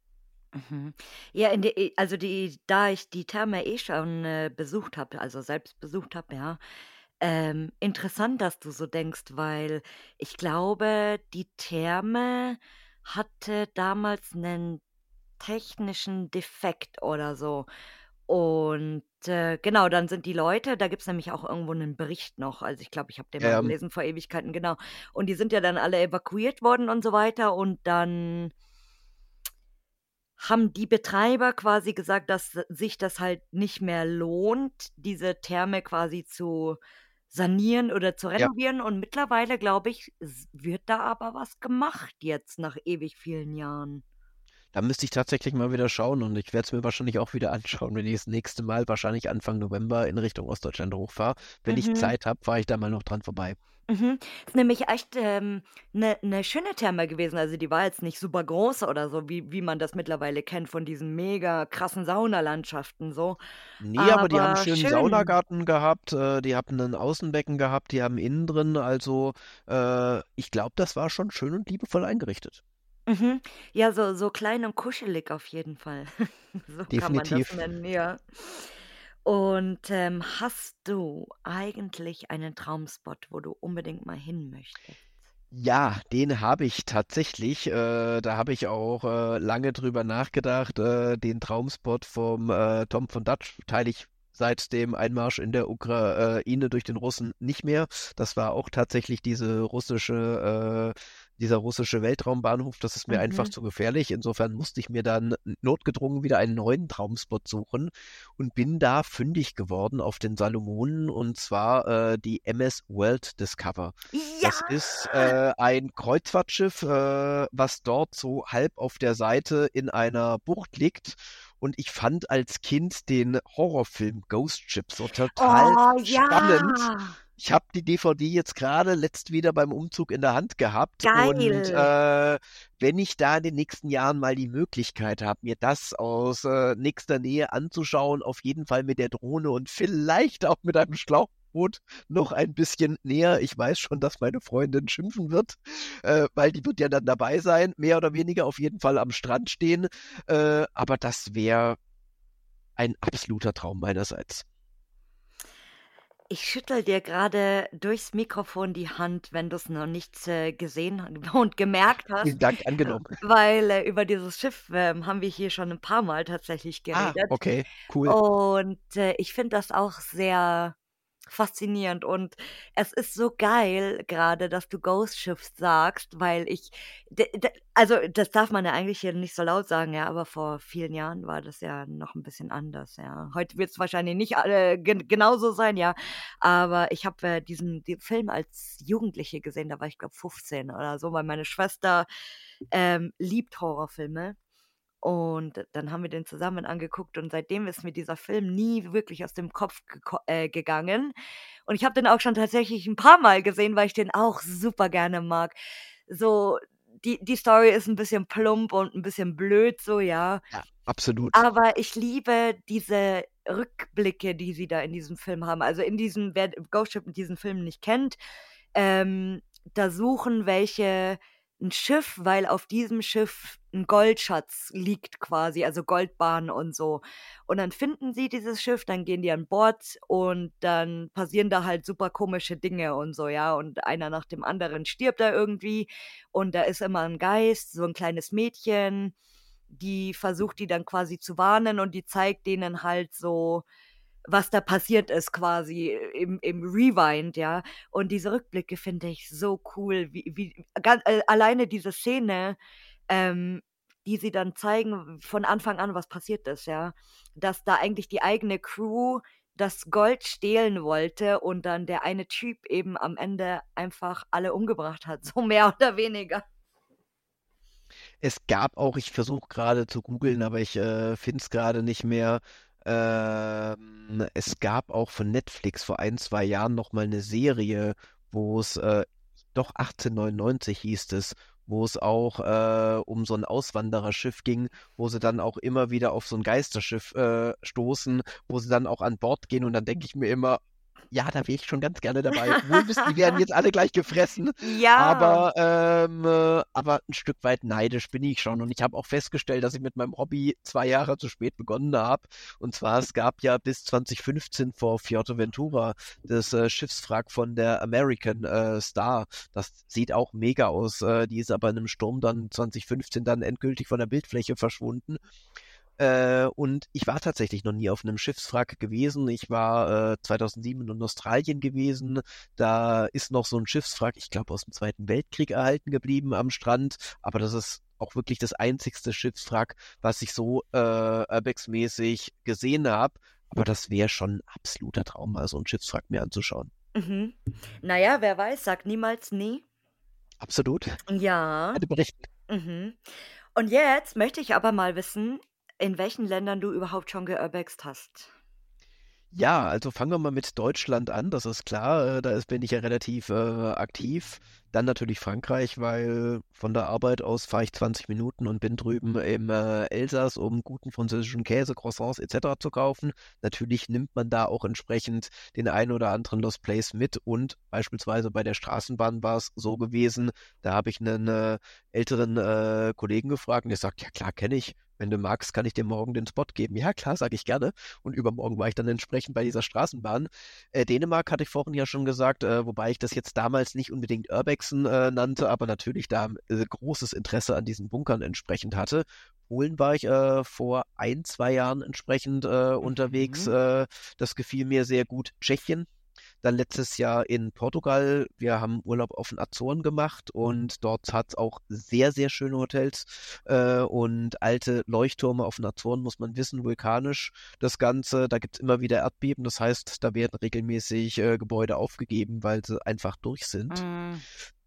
Mhm. Ja, in de also die da ich die Therme eh schon, äh, besucht habe, also selbst besucht habe, ja, ähm, interessant, dass du so denkst, weil ich glaube, die Therme hatte damals 'nen technischen Defekt oder so. Und, äh, genau, dann sind die Leute da gibt's nämlich auch irgendwo 'nen Bericht noch. Also, ich glaube, ich habe den mal Ähm, gelesen vor Ewigkeiten, genau. Und die sind ja dann alle evakuiert worden und so weiter und dann haben die Betreiber quasi gesagt, dass sich das halt nicht mehr lohnt, diese Therme quasi zu sanieren oder zu ja. renovieren und mittlerweile, glaube ich, s wird da aber was gemacht jetzt nach ewig vielen Jahren. Da müsste ich tatsächlich mal wieder schauen und ich werde es mir wahrscheinlich auch wieder anschauen, wenn ich das nächste Mal, wahrscheinlich Anfang November, in Richtung Ostdeutschland hochfahre. Wenn ich Mhm, Zeit habe, fahre ich da mal noch dran vorbei. mhm. Ist nämlich echt, ähm, 'ne 'ne schöne Therme gewesen. Also, die war jetzt nicht super groß oder so, wie wie man das mittlerweile kennt von diesen mega krassen Saunalandschaften so, Ne, aber die haben 'n aber schönen schön. Saunagarten gehabt, äh, die hatten 'nen Außenbecken gehabt, die haben innen drin also, äh, ich glaube, das war schon schön und liebevoll eingerichtet. Mhm. Ja, so so klein und kuschelig auf jeden Fall. So kann man das Definitiv. nennen, ja. Und, ähm, hast du eigentlich einen Traumspot, wo du unbedingt mal hin möchtest? Ja, den habe ich tatsächlich. Äh, da habe ich auch äh, lange drüber nachgedacht. Äh, den Traumspot vom äh, Tom von Dutch teile ich seit dem Einmarsch in der Ukraine durch den Russen nicht mehr. Das war auch tatsächlich diese russische, äh, dieser russische Weltraumbahnhof. Das ist mir einfach Mhm. zu gefährlich. Insofern musste ich mir dann notgedrungen wieder einen neuen Traumspot suchen und bin da fündig geworden auf den Salomonen und zwar äh, die M S World Discover. Ja! Das ist äh, ein Kreuzfahrtschiff, äh, was dort so halb auf der Seite in einer Bucht liegt. Und ich fand als Kind den Horrorfilm Ghost Ship so total Oh spannend. ja, Ich habe die D V D jetzt gerade letzt wieder beim Umzug in der Hand gehabt und geil. äh, wenn ich da in den nächsten Jahren mal die Möglichkeit habe, mir das aus äh, nächster Nähe anzuschauen, auf jeden Fall mit der Drohne und vielleicht auch mit einem Schlauchboot noch ein bisschen näher. Ich weiß schon, dass meine Freundin schimpfen wird, äh, weil die wird ja dann dabei sein, mehr oder weniger auf jeden Fall am Strand stehen. Äh, aber das wäre ein absoluter Traum meinerseits. Ich schüttel dir gerade durchs Mikrofon die Hand, wenn du es noch nicht äh, gesehen und gemerkt Vielen hast, Dank, angenommen. weil äh, über dieses Schiff ähm, haben wir hier schon ein paar Mal tatsächlich Ah, geredet. okay, cool. Und äh, ich finde das auch sehr faszinierend und es ist so geil gerade, dass du Ghost Ships sagst, weil ich d d also, das darf man ja eigentlich hier nicht so laut sagen, ja, aber vor vielen Jahren war das ja noch ein bisschen anders, ja. Heute wird es wahrscheinlich nicht alle gen genauso sein, ja, aber ich habe, äh, diesen den Film als Jugendliche gesehen, da war ich, glaube, fünfzehn oder so, weil meine Schwester, ähm, liebt Horrorfilme. Und dann haben wir den zusammen angeguckt und seitdem ist mir dieser Film nie wirklich aus dem Kopf geko äh, gegangen. Und ich habe den auch schon tatsächlich ein paar Mal gesehen, weil ich den auch super gerne mag. So, die die Story ist ein bisschen plump und ein bisschen blöd so, ja, Ja, absolut. aber ich liebe diese Rückblicke, die sie da in diesem Film haben. Also, in diesem wer Ghost Ship diesen Film nicht kennt, ähm, da suchen welche 'n Schiff, weil auf diesem Schiff 'n Goldschatz liegt quasi, also Goldbarren und so. Und dann finden sie dieses Schiff, dann gehen die an Bord und dann passieren da halt super komische Dinge und so, ja. Und einer nach dem anderen stirbt da irgendwie und da ist immer 'n Geist, so 'n kleines Mädchen, die versucht die dann quasi zu warnen und die zeigt denen halt so, was da passiert ist quasi im im Rewind, ja. Und diese Rückblicke finde ich so cool, wie wie gan äh, alleine diese Szene, ähm, die sie dann zeigen von Anfang an, was passiert ist, ja. Dass da eigentlich die eigene Crew das Gold stehlen wollte und dann der eine Typ eben am Ende einfach alle umgebracht hat, so mehr oder weniger. Es gab auch, ich versuche gerade zu googeln, aber ich äh, finde es gerade nicht mehr. Ähm, es gab auch von Netflix vor ein, zwei Jahren noch mal eine Serie, wo es, äh, doch achtzehnhundertneunundneunzig hieß es, wo es auch äh, um so ein Auswandererschiff ging, wo sie dann auch immer wieder auf so ein Geisterschiff äh, stoßen, wo sie dann auch an Bord gehen und dann denke ich mir immer, ja, da wäre ich schon ganz gerne dabei. Wohl wissen, die werden jetzt alle gleich gefressen. Ja. Aber, ähm, äh, aber ein Stück weit neidisch bin ich schon. Und ich habe auch festgestellt, dass ich mit meinem Hobby zwei Jahre zu spät begonnen habe. Und zwar, es gab ja bis zwanzig fünfzehn vor Fuerteventura das äh, Schiffswrack von der American äh, Star. Das sieht auch mega aus. Äh, die ist aber in einem Sturm dann zwanzig fünfzehn dann endgültig von der Bildfläche verschwunden. Äh, und ich war tatsächlich noch nie auf einem Schiffswrack gewesen. Ich war äh, zweitausendsieben in Australien gewesen. Da ist noch so ein Schiffswrack, ich glaube aus dem Zweiten Weltkrieg erhalten geblieben am Strand. Aber das ist auch wirklich das einzigste Schiffswrack, was ich so äh, Urbex-mäßig gesehen habe. Aber das wäre schon ein absoluter Traum, mal so ein Schiffswrack mir anzuschauen. Mhm. Na ja, wer weiß, sag niemals nie. Absolut. Ja. Hatte berichten. Mhm. Und jetzt möchte ich aber mal wissen, in welchen Ländern du überhaupt schon geurbext hast. Ja, also fangen wir mal mit Deutschland an, das ist klar, äh, da ist, bin ich ja relativ äh, aktiv. Dann natürlich Frankreich, weil von der Arbeit aus fahre ich zwanzig Minuten und bin drüben im äh, Elsass, um guten französischen Käse, Croissants et cetera zu kaufen. Natürlich nimmt man da auch entsprechend den einen oder anderen Lost Place mit und beispielsweise bei der Straßenbahn war es so gewesen, da habe ich einen äh, älteren äh, Kollegen gefragt und der sagt, ja klar, kenne ich. Wenn du magst, kann ich dir morgen den Spot geben. Ja, klar, sage ich gerne. Und übermorgen war ich dann entsprechend bei dieser Straßenbahn. Äh, Dänemark hatte ich vorhin ja schon gesagt, äh, wobei ich das jetzt damals nicht unbedingt Urbexen äh, nannte, aber natürlich da äh, großes Interesse an diesen Bunkern entsprechend hatte. Polen war ich äh, vor ein, zwei Jahren entsprechend äh, unterwegs. Mhm. Äh, das gefiel mir sehr gut. Tschechien. Dann letztes Jahr in Portugal. Wir haben Urlaub auf den Azoren gemacht und dort hat es auch sehr, sehr schöne Hotels äh, und alte Leuchttürme auf den Azoren, muss man wissen, vulkanisch das Ganze. Da gibt es immer wieder Erdbeben, das heißt, da werden regelmäßig äh, Gebäude aufgegeben, weil sie einfach durch sind. Mm.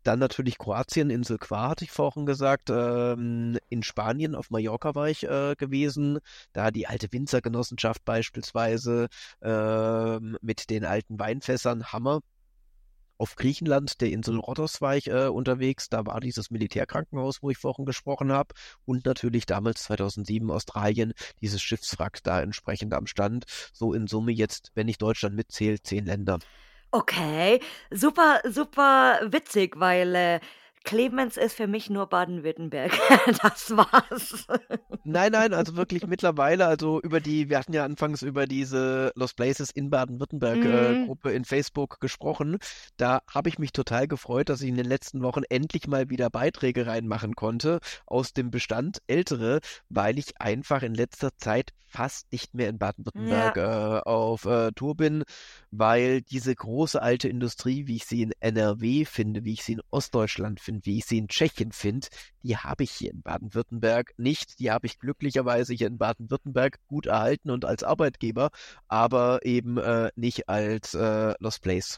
Dann natürlich Kroatien, Insel Hvar hatte ich vorhin gesagt. Ähm, in Spanien, auf Mallorca war ich äh, gewesen. Da die alte Winzergenossenschaft beispielsweise ähm, mit den alten Weinfässern, Hammer. Auf Griechenland, der Insel Rhodos, war ich äh, unterwegs. Da war dieses Militärkrankenhaus, wo ich vorhin gesprochen habe. Und natürlich damals zweitausendsieben Australien, dieses Schiffswrack da entsprechend am Stand. So in Summe jetzt, wenn ich Deutschland mitzähle, zehn Länder. Okay, super, super witzig, weil äh, Clemens ist für mich nur Baden-Württemberg. Das war's. Nein, nein, also wirklich mittlerweile, also über die, wir hatten ja anfangs über diese Lost Places in Baden-Württemberg äh, Mhm. Gruppe in Facebook gesprochen. Da habe ich mich total gefreut, dass ich in den letzten Wochen endlich mal wieder Beiträge reinmachen konnte aus dem Bestand, ältere, weil ich einfach in letzter Zeit fast nicht mehr in Ja. Baden-Württemberg äh, auf äh, Tour bin, weil diese große alte Industrie, wie ich sie in N R W finde, wie ich sie in Ostdeutschland finde, wie ich sie in Tschechien finde, die habe ich hier in Baden-Württemberg nicht. Die habe ich glücklicherweise hier in Baden-Württemberg gut erhalten und als Arbeitgeber, aber eben äh, nicht als äh, Lost Place.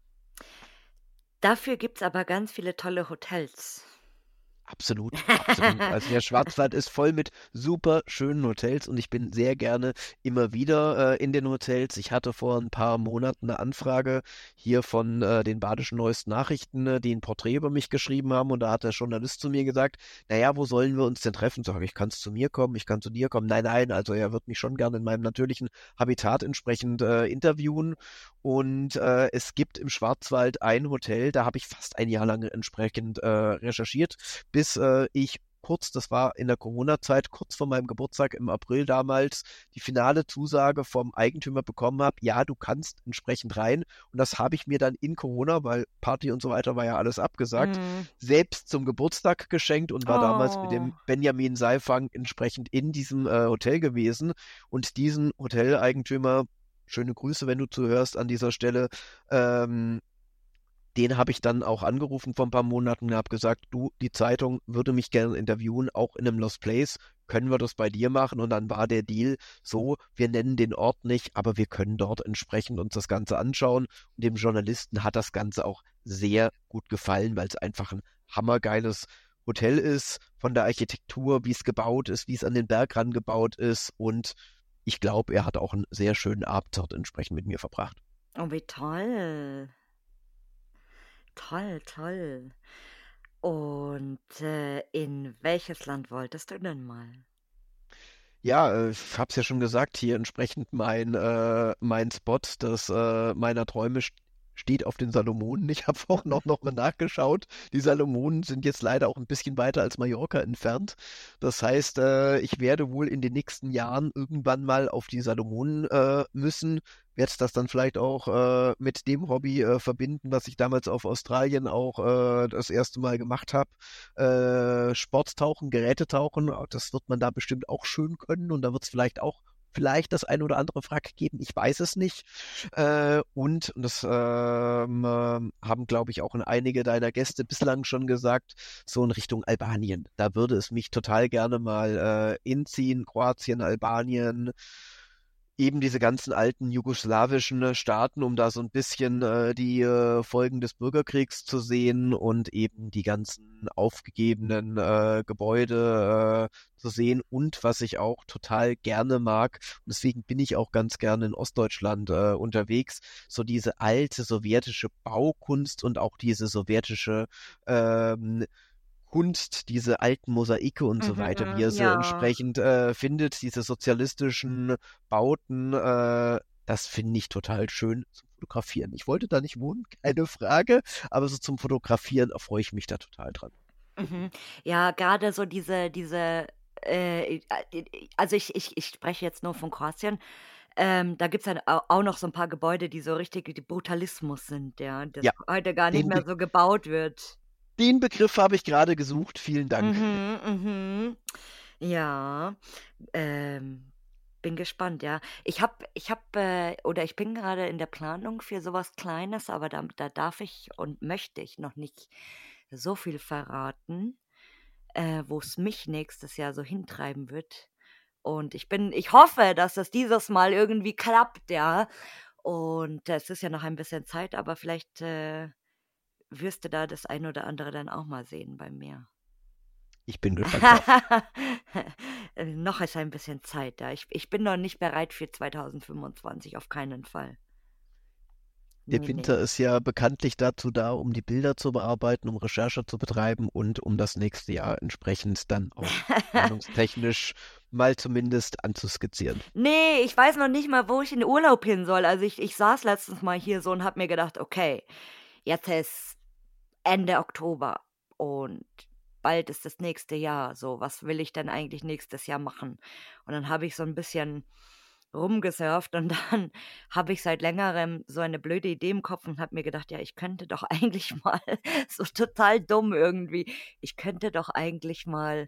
Dafür gibt's aber ganz viele tolle Hotels. Absolut, absolut. Also der Schwarzwald ist voll mit super schönen Hotels und ich bin sehr gerne immer wieder äh, in den Hotels. Ich hatte vor ein paar Monaten eine Anfrage hier von äh, den Badischen Neuesten Nachrichten, äh, die ein Porträt über mich geschrieben haben und da hat der Journalist zu mir gesagt, naja, wo sollen wir uns denn treffen? Sag ich, kannst zu mir kommen, ich kann zu dir kommen. Nein, nein, also er wird mich schon gerne in meinem natürlichen Habitat entsprechend äh, interviewen und äh, es gibt im Schwarzwald ein Hotel, da habe ich fast ein Jahr lang entsprechend äh, recherchiert, bis äh, ich kurz, das war in der Corona-Zeit, kurz vor meinem Geburtstag im April damals, die finale Zusage vom Eigentümer bekommen habe, ja, du kannst entsprechend rein. Und das habe ich mir dann in Corona, weil Party und so weiter war ja alles abgesagt, Mhm. selbst zum Geburtstag geschenkt und war damals mit Oh. dem Benjamin Seifang entsprechend in diesem äh, Hotel gewesen. Und diesen Hoteleigentümer, schöne Grüße, wenn du zuhörst an dieser Stelle, ähm, den habe ich dann auch angerufen vor ein paar Monaten und habe gesagt, du, die Zeitung würde mich gerne interviewen, auch in einem Lost Place. Können wir das bei dir machen? Und dann war der Deal so, wir nennen den Ort nicht, aber wir können dort entsprechend uns das Ganze anschauen. Und dem Journalisten hat das Ganze auch sehr gut gefallen, weil es einfach ein hammergeiles Hotel ist, von der Architektur, wie es gebaut ist, wie es an den Berg rangebaut ist. Und ich glaube, er hat auch einen sehr schönen Abend dort entsprechend mit mir verbracht. Oh, wie toll. Toll, toll. Und äh, in welches Land wolltest du denn mal? Ja, äh, ich habe es ja schon gesagt, hier entsprechend mein, äh, mein Spot das, äh, meiner Träume st- steht auf den Salomonen. Ich habe vorhin auch noch mal nachgeschaut. Die Salomonen sind jetzt leider auch ein bisschen weiter als Mallorca entfernt. Das heißt, äh, ich werde wohl in den nächsten Jahren irgendwann mal auf die Salomonen äh, müssen. Werde das dann vielleicht auch äh, mit dem Hobby äh, verbinden, was ich damals auf Australien auch äh, das erste Mal gemacht habe. Äh, Sporttauchen, Gerätetauchen, das wird man da bestimmt auch schön können und da wird es vielleicht auch vielleicht das ein oder andere Wrack geben, ich weiß es nicht. Äh, und, und das ähm, ähm, haben, glaube ich, auch einige deiner Gäste bislang schon gesagt, so in Richtung Albanien. Da würde es mich total gerne mal äh, hinziehen, Kroatien, Albanien, eben diese ganzen alten jugoslawischen äh, Staaten, um da so ein bisschen äh, die äh, Folgen des Bürgerkriegs zu sehen und eben die ganzen aufgegebenen äh, Gebäude äh, zu sehen. Und was ich auch total gerne mag, und deswegen bin ich auch ganz gerne in Ostdeutschland äh, unterwegs, so diese alte sowjetische Baukunst und auch diese sowjetische ähm, Kunst, diese alten Mosaike und so weiter, wie Mhm, er sie ja. entsprechend äh, findet, diese sozialistischen Bauten, äh, das finde ich total schön zum Fotografieren. Ich wollte da nicht wohnen, keine Frage, aber so zum Fotografieren erfreue ich mich da total dran. Mhm. Ja, gerade so diese, diese, äh, äh, also ich, ich, ich spreche jetzt nur von Kroatien. Ähm, da gibt es dann au- auch noch so ein paar Gebäude, die so richtig die Brutalismus sind, ja, das Ja, heute gar nicht den, mehr Be so gebaut wird. den Begriff habe ich gerade gesucht. Vielen Dank. Mhm, mhm. Ja, ähm, bin gespannt, ja. Ich habe ich habe, äh oder ich bin gerade in der Planung für sowas Kleines, aber da da darf ich und möchte ich noch nicht so viel verraten, äh, wo es mich nächstes Jahr so hintreiben wird. Und ich bin ich hoffe, dass das dieses Mal irgendwie klappt, ja. Und es ist ja noch ein bisschen Zeit, aber vielleicht, äh wirst du da das ein oder andere dann auch mal sehen bei mir. Ich bin gespannt drauf. Äh, Noch ist ein bisschen Zeit da. Ich, ich bin noch nicht bereit für zwanzig fünfundzwanzig, auf keinen Fall. Der Nee, Winter nee. ist ja bekanntlich dazu da, um die Bilder zu bearbeiten, um Recherche zu betreiben und um das nächste Jahr entsprechend dann auch planungstechnisch mal zumindest anzuskizzieren. Nee, ich weiß noch nicht mal, wo ich in den Urlaub hin soll. Also ich, ich saß letztens mal hier so und habe mir gedacht, okay, jetzt ist Ende Oktober und bald ist das nächste Jahr. So, was will ich denn eigentlich nächstes Jahr machen? Und dann habe ich so ein bisschen rumgesurft und dann habe ich seit längerem so eine blöde Idee im Kopf und habe mir gedacht, ja, ich könnte doch eigentlich mal, so total dumm irgendwie, ich könnte doch eigentlich mal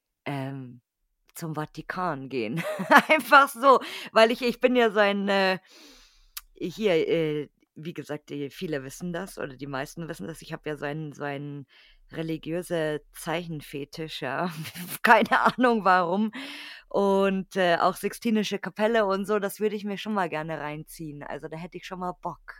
ähm, zum Vatikan gehen. Einfach so, weil ich ich bin ja so ein, äh, hier, äh, wie gesagt, die viele wissen das oder die meisten wissen das. Ich habe ja so einen so einen religiöse Zeichenfetisch, ja. Keine Ahnung warum. Und, äh, auch Sixtinische Kapelle und so, das würde ich mir schon mal gerne reinziehen. Also, da hätte ich schon mal Bock.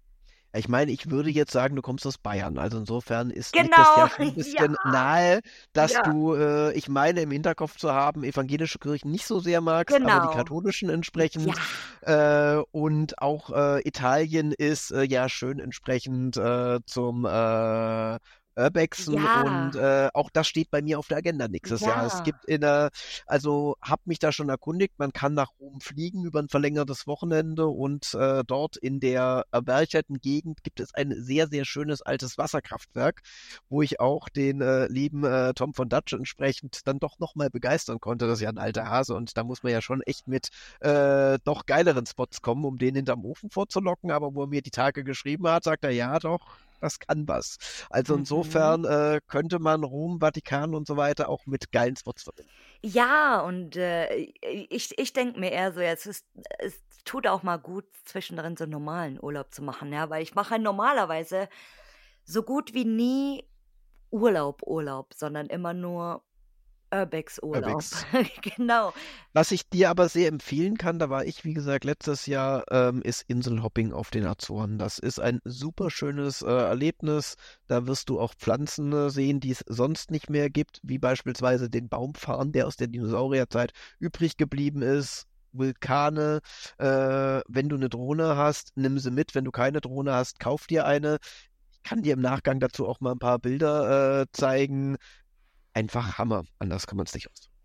Ich meine, ich würde jetzt sagen, du kommst aus Bayern. Also insofern ist, liegt das Genau, ja schon ein ja, bisschen nahe, dass ja, du, äh, ich meine, im Hinterkopf zu haben, evangelische Kirchen nicht so sehr magst, aber die genau. katholischen Ja, entsprechend. Äh, und auch äh, Italien ist äh, ja schön entsprechend äh, zum äh, Urbexen und ja, äh, auch das steht bei mir auf der Agenda nächstes Jahr. Es ja. gibt in der, also habe mich da schon erkundigt, man kann nach Rom fliegen über ein verlängertes Wochenende und äh, dort in der erbercherten Gegend gibt es ein sehr, sehr schönes altes Wasserkraftwerk, wo ich auch den äh, lieben äh, Tom von Dutch entsprechend dann doch nochmal begeistern konnte. Das ist ja ein alter Hase und da muss man ja schon echt mit äh, doch geileren Spots kommen, um den hinterm Ofen vorzulocken. Aber wo er mir die Tage geschrieben hat, sagt er, ja doch, das kann was. Also Mhm. insofern äh, könnte man Rom, Vatikan und so weiter auch mit geilen Spots verbinden. Ja, und, äh, ich ich denke mir eher so, jetzt ist es tut auch mal gut, zwischendrin so normalen Urlaub zu machen, ja, weil ich mache normalerweise so gut wie nie Urlaub, Urlaub, sondern immer nur Urbex-Urlaub. Unterwegs. Genau. Was ich dir aber sehr empfehlen kann, da war ich, wie gesagt, letztes Jahr, ähm, ist Inselhopping auf den Azoren. Das ist ein super schönes äh, Erlebnis. Da wirst du auch Pflanzen äh, sehen, die es sonst nicht mehr gibt, wie beispielsweise den Baumfarn, der aus der Dinosaurierzeit übrig geblieben ist. Vulkane. Äh, wenn du eine Drohne hast, nimm sie mit. Wenn du keine Drohne hast, kauf dir eine. Ich kann dir im Nachgang dazu auch mal ein paar Bilder äh, zeigen. Einfach Hammer. Anders kann man es nicht ausdrücken.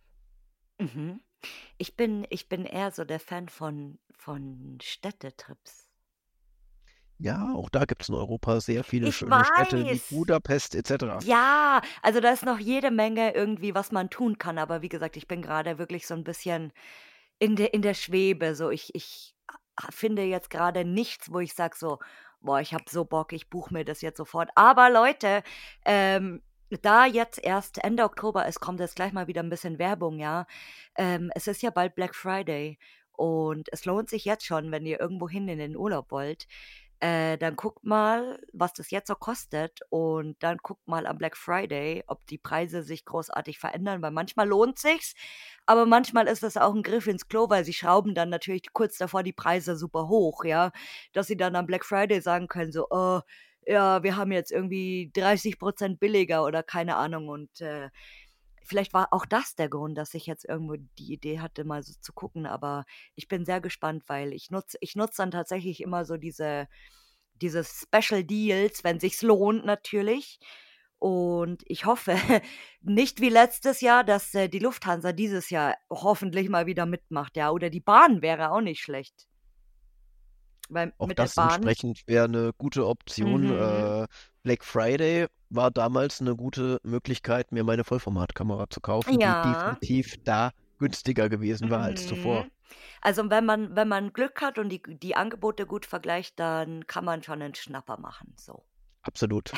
Mhm. Ich bin ich bin eher so der Fan von von Städtetrips. Ja, auch da gibt es in Europa sehr viele Ich schöne Städte wie weiß. Budapest et cetera. Ja, also da ist noch jede Menge irgendwie, was man tun kann, aber wie gesagt, ich bin gerade wirklich so ein bisschen in der in der Schwebe, so ich ich a finde jetzt gerade nichts, wo ich sage so: „Boah, ich habe so Bock, ich buche mir das jetzt sofort.“ Aber Leute, ähm, da jetzt erst Ende Oktober ist, kommt jetzt gleich mal wieder ein bisschen Werbung, ja? Ähm, es ist ja bald Black Friday und es lohnt sich jetzt schon, wenn ihr irgendwohin in den Urlaub wollt, äh, dann guckt mal, was das jetzt so kostet und dann guckt mal am Black Friday, ob die Preise sich großartig verändern, weil manchmal lohnt sich's, aber manchmal ist das auch ein Griff ins Klo, weil sie schrauben dann natürlich kurz davor die Preise super hoch, ja, dass sie dann am Black Friday sagen können so: „Oh, ja, wir haben jetzt irgendwie dreißig billiger“ oder keine Ahnung und, äh, vielleicht war auch das der Grund, dass ich jetzt irgendwo die Idee hatte, mal so zu gucken, aber ich bin sehr gespannt, weil ich nutze ich nutze dann tatsächlich immer so diese diese Special Deals, wenn sich's lohnt natürlich. Und ich hoffe nicht wie letztes Jahr, dass, äh, die Lufthansa dieses Jahr hoffentlich mal wieder mitmacht, ja, oder die Bahn wäre auch nicht schlecht. Weil Auch mit der das Bahn entsprechend wäre eine gute Option. mhm, Äh, Black Friday war damals eine gute Möglichkeit, mir meine Vollformatkamera zu kaufen, die ja, definitiv da günstiger gewesen war als zuvor. mhm. Also, wenn man wenn man Glück hat und die die Angebote gut vergleicht, dann kann man schon 'nen Schnapper machen, so. Absolut.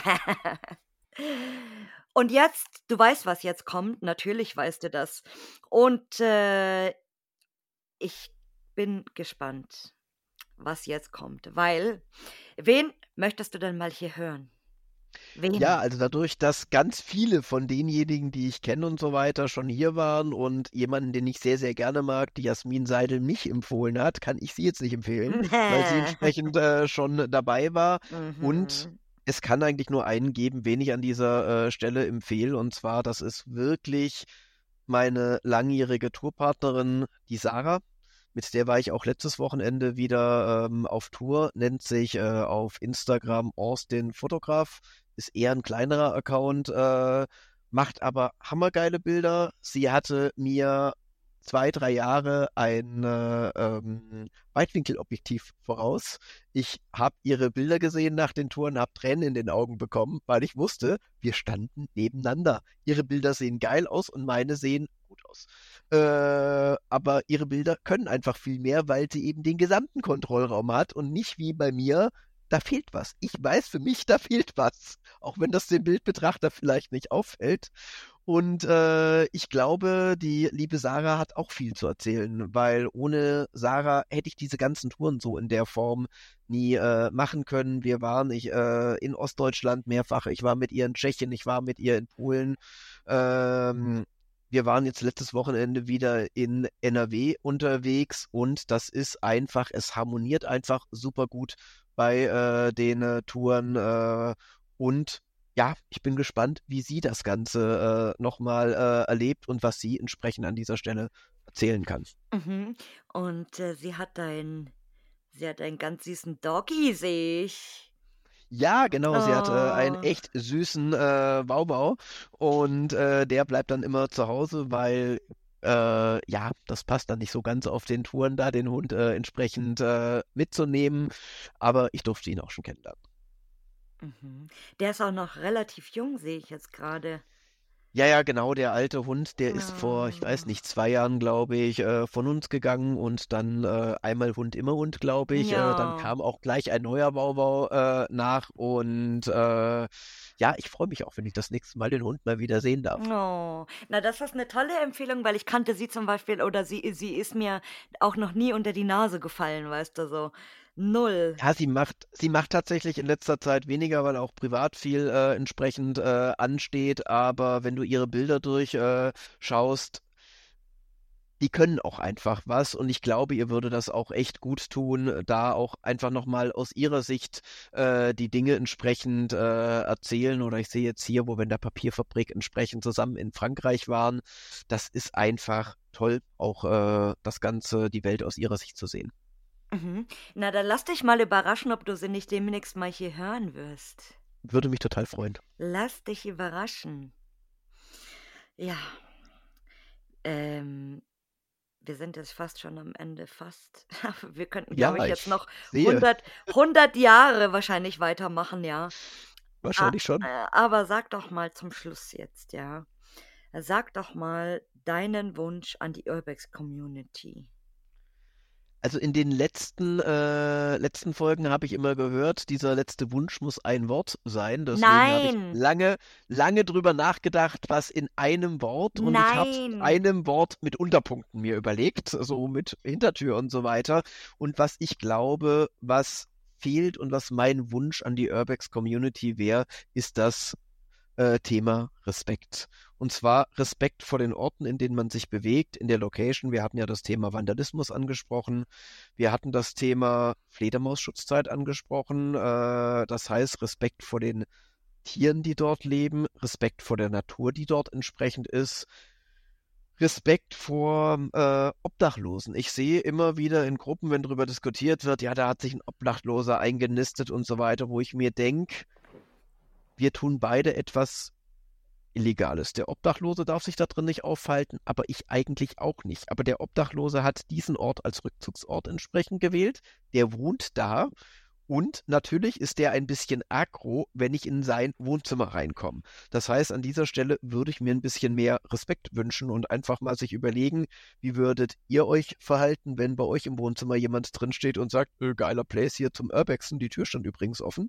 Und jetzt du weißt, was jetzt kommt, natürlich weißt du das. Und, äh, ich bin gespannt, was jetzt kommt, weil wen möchtest du denn mal hier hören? Ja, Wen? also dadurch, dass ganz viele von denjenigen, die ich kenne und so weiter, schon hier waren und jemanden, den ich sehr, sehr gerne mag, die Jasmin Seidel mich empfohlen hat, kann ich sie jetzt nicht empfehlen, weil sie entsprechend äh, schon dabei war. Und Mhm. es kann eigentlich nur einen geben, wen ich an dieser äh, Stelle empfehle. Und zwar, das ist wirklich meine langjährige Tourpartnerin, die Sarah. Mit der war ich auch letztes Wochenende wieder ähm, auf Tour. Nennt sich äh, auf Instagram Austin Fotograf. Ist eher ein kleinerer Account, äh, macht aber hammergeile Bilder. Sie hatte mir zwei, drei Jahre ein äh, ähm, Weitwinkelobjektiv voraus. Ich habe ihre Bilder gesehen nach den Touren, habe Tränen in den Augen bekommen, weil ich wusste, wir standen nebeneinander. Ihre Bilder sehen geil aus und meine sehen gut aus. Äh, aber ihre Bilder können einfach viel mehr, weil sie eben den gesamten Kontrollraum hat und nicht wie bei mir, da fehlt was. Ich weiß für mich, da fehlt was. Auch wenn das dem Bildbetrachter vielleicht nicht auffällt. Und äh, ich glaube, die liebe Sarah hat auch viel zu erzählen, weil ohne Sarah hätte ich diese ganzen Touren so in der Form nie äh, machen können. Wir waren ich, äh, in Ostdeutschland mehrfach, ich war mit ihr in Tschechien, ich war mit ihr in Polen. Ähm, wir waren jetzt letztes Wochenende wieder in N R W unterwegs und das ist einfach, es harmoniert einfach super gut bei äh, den äh, Touren äh, und ja, ich bin gespannt, wie sie das Ganze äh, nochmal äh, erlebt und was sie entsprechend an dieser Stelle erzählen kann. Mhm. Und äh, sie hat ein, sie hat einen ganz süßen Doggy, sehe ich. Ja, genau, sie hat äh, einen Oh. echt süßen äh, Baubau und äh, der bleibt dann immer zu Hause, weil äh, ja, das passt dann nicht so ganz auf den Touren, da den Hund äh, entsprechend äh, mitzunehmen, aber ich durfte ihn auch schon kennenlernen. Mhm. Der ist auch noch relativ jung, sehe ich jetzt gerade. Ja, ja, genau, der alte Hund, der ist vor, ich weiß Oh. nicht, zwei Jahren, glaube ich, äh, von uns gegangen und dann äh, einmal Hund, immer Hund, glaube ich. Äh, dann Ja. kam auch gleich ein neuer Baubau äh, nach und äh, ja, ich freue mich auch, wenn ich das nächste Mal den Hund mal wieder sehen darf. Oh, na, das ist eine tolle Empfehlung, weil ich kannte sie zum Beispiel oder sie sie ist mir auch noch nie unter die Nase gefallen, weißt du, so null. Ja, sie macht, sie macht tatsächlich in letzter Zeit weniger, weil auch privat viel äh, entsprechend äh, ansteht. Aber wenn du ihre Bilder durchschaust, äh, schaust, die können auch einfach was und ich glaube, ihr würde das auch echt gut tun, da auch einfach nochmal aus ihrer Sicht äh, die Dinge entsprechend äh, erzählen. Oder ich sehe jetzt hier, wo wir in der Papierfabrik entsprechend zusammen in Frankreich waren. Das ist einfach toll, auch äh, das Ganze, die Welt aus ihrer Sicht zu sehen. Mhm. Na, dann lass dich mal überraschen, ob du sie nicht demnächst mal hier hören wirst. Würde mich total freuen. Lass dich überraschen. Ja, ähm, wir sind jetzt fast schon am Ende, fast. Wir könnten, glaube Ja, ich, jetzt ich noch sehe, hundert, hundert Jahre wahrscheinlich weitermachen, ja. A wahrscheinlich schon. äh, aber sag doch mal zum Schluss jetzt, ja. Sag doch mal deinen Wunsch an die Urbex-Community. Also in den letzten, äh, letzten Folgen habe ich immer gehört, dieser letzte Wunsch muss ein Wort sein. Deswegen habe ich Nein, lange, lange drüber nachgedacht, was in einem Wort und ich habe nein. einem Wort mit Unterpunkten mir überlegt, so mit Hintertür und so weiter. Und was ich glaube, was fehlt und was mein Wunsch an die Urbex Community wäre, ist das äh, Thema Respekt. Und zwar Respekt vor den Orten, in denen man sich bewegt, in der Location. Wir hatten ja das Thema Vandalismus angesprochen. Wir hatten das Thema Fledermausschutzzeit angesprochen. Äh, das heißt Respekt vor den Tieren, die dort leben, Respekt vor der Natur, die dort entsprechend ist. Respekt vor äh, Obdachlosen. Ich sehe immer wieder in Gruppen, wenn darüber diskutiert wird, ja, da hat sich ein Obdachloser eingenistet und so weiter, wo ich mir denke, wir tun beide etwas Illegales. Der Obdachlose darf sich da drin nicht aufhalten, aber ich eigentlich auch nicht. Aber der Obdachlose hat diesen Ort als Rückzugsort entsprechend gewählt. Der wohnt da und natürlich ist der ein bisschen aggro, wenn ich in sein Wohnzimmer reinkomme. Das heißt, an dieser Stelle würde ich mir ein bisschen mehr Respekt wünschen und einfach mal sich überlegen, wie würdet ihr euch verhalten, wenn bei euch im Wohnzimmer jemand drinsteht und sagt, äh, geiler Place hier zum Urbexen, die Tür stand übrigens offen.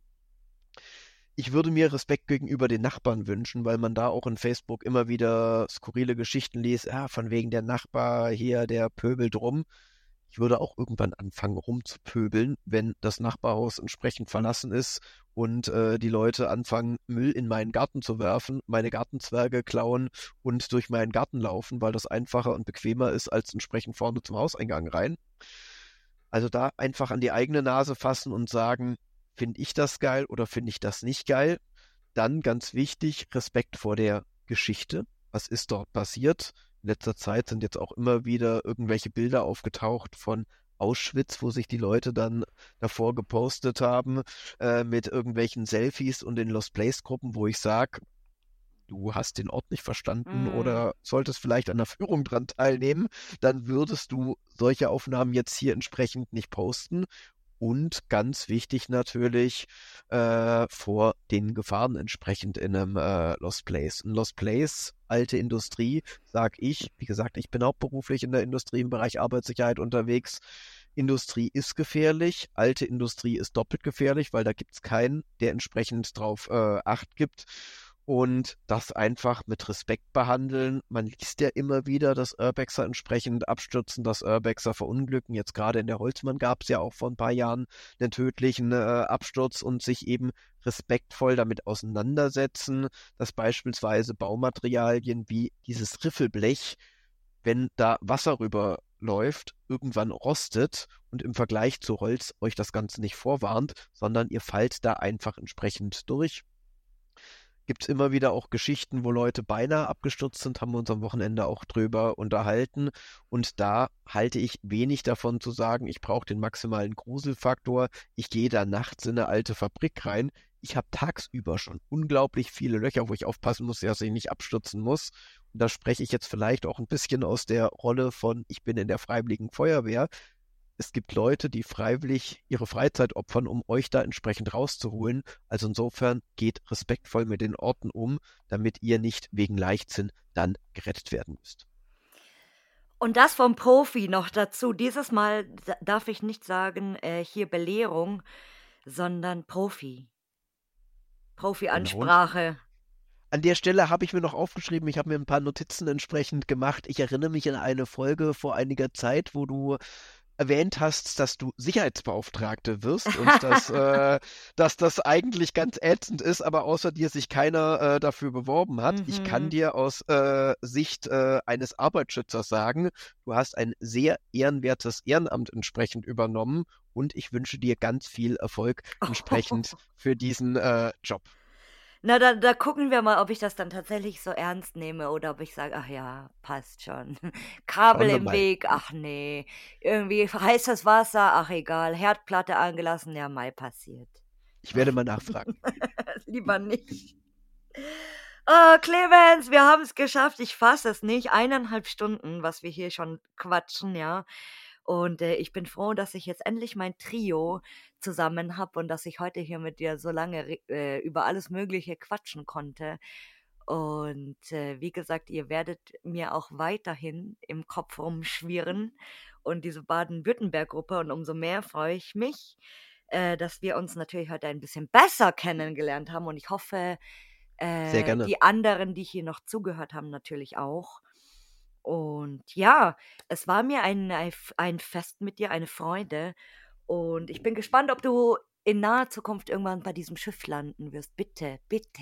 Ich würde mir Respekt gegenüber den Nachbarn wünschen, weil man da auch in Facebook immer wieder skurrile Geschichten liest. Ja, von wegen der Nachbar hier, der pöbelt rum. Ich würde auch irgendwann anfangen rumzupöbeln, wenn das Nachbarhaus entsprechend verlassen ist und äh, die Leute anfangen, Müll in meinen Garten zu werfen, meine Gartenzwerge klauen und durch meinen Garten laufen, weil das einfacher und bequemer ist, als entsprechend vorne zum Hauseingang rein. Also da einfach an die eigene Nase fassen und sagen, finde ich das geil oder finde ich das nicht geil? Dann ganz wichtig, Respekt vor der Geschichte. Was ist dort passiert? In letzter Zeit sind jetzt auch immer wieder irgendwelche Bilder aufgetaucht von Auschwitz, wo sich die Leute dann davor gepostet haben äh, mit irgendwelchen Selfies und den Lost Place Gruppen, wo ich sage, du hast den Ort nicht verstanden Mm. oder solltest vielleicht an der Führung dran teilnehmen, dann würdest du solche Aufnahmen jetzt hier entsprechend nicht posten. Und ganz wichtig natürlich, äh, vor den Gefahren entsprechend in einem äh, Lost Place. Ein Lost Place, alte Industrie, sag ich. Wie gesagt, ich bin hauptberuflich in der Industrie im Bereich Arbeitssicherheit unterwegs. Industrie ist gefährlich, alte Industrie ist doppelt gefährlich, weil da gibt's keinen, der entsprechend drauf äh, Acht gibt. Und das einfach mit Respekt behandeln. Man liest ja immer wieder, dass Urbexer entsprechend abstürzen, dass Urbexer verunglücken. Jetzt gerade in der Holzmann gab es ja auch vor ein paar Jahren einen tödlichen äh, Absturz und sich eben respektvoll damit auseinandersetzen, dass beispielsweise Baumaterialien wie dieses Riffelblech, wenn da Wasser rüberläuft, irgendwann rostet und im Vergleich zu Holz euch das Ganze nicht vorwarnt, sondern ihr fallt da einfach entsprechend durch. Gibt es immer wieder auch Geschichten, wo Leute beinahe abgestürzt sind, haben wir uns am Wochenende auch drüber unterhalten. Und da halte ich wenig davon zu sagen, ich brauche den maximalen Gruselfaktor. Ich gehe da nachts in eine alte Fabrik rein. Ich habe tagsüber schon unglaublich viele Löcher, wo ich aufpassen muss, dass ich nicht abstürzen muss. Und da spreche ich jetzt vielleicht auch ein bisschen aus der Rolle von, ich bin in der Freiwilligen Feuerwehr. Es gibt Leute, die freiwillig ihre Freizeit opfern, um euch da entsprechend rauszuholen. Also insofern geht respektvoll mit den Orten um, damit ihr nicht wegen Leichtsinn dann gerettet werden müsst. Und das vom Profi noch dazu. Dieses Mal d- darf ich nicht sagen, äh, hier Belehrung, sondern Profi. Profi-Ansprache. An der Stelle habe ich mir noch aufgeschrieben, ich habe mir ein paar Notizen entsprechend gemacht. Ich erinnere mich an eine Folge vor einiger Zeit, wo du erwähnt hast, dass du Sicherheitsbeauftragte wirst und dass, äh, dass das eigentlich ganz ätzend ist, aber außer dir sich keiner äh, dafür beworben hat. Mhm. Ich kann dir aus äh, Sicht äh, eines Arbeitsschützers sagen, du hast ein sehr ehrenwertes Ehrenamt entsprechend übernommen und ich wünsche dir ganz viel Erfolg entsprechend Oh. für diesen äh, Job. Na, da, da gucken wir mal, ob ich das dann tatsächlich so ernst nehme oder ob ich sage, ach ja, passt schon. Kabel Schauen wir im mal. Weg, ach nee. Irgendwie heißes Wasser, ach egal. Herdplatte angelassen, ja, Mai passiert. Ich werde mal nachfragen. Lieber nicht. Oh, Clemens, wir haben es geschafft. Ich fasse es nicht. Eineinhalb Stunden, was wir hier schon quatschen, ja. Und äh, ich bin froh, dass ich jetzt endlich mein Trio zusammen habe und dass ich heute hier mit dir so lange re- äh, über alles Mögliche quatschen konnte. Und äh, wie gesagt, ihr werdet mir auch weiterhin im Kopf rumschwirren und diese Baden-Württemberg-Gruppe. Und umso mehr freue ich mich, äh, dass wir uns natürlich heute ein bisschen besser kennengelernt haben. Und ich hoffe, Sehr äh, gerne. die anderen, die hier noch zugehört haben, natürlich auch. Und ja, es war mir ein, ein ein Fest mit dir, eine Freude. Und ich bin gespannt, ob du in naher Zukunft irgendwann bei diesem Schiff landen wirst. Bitte, bitte.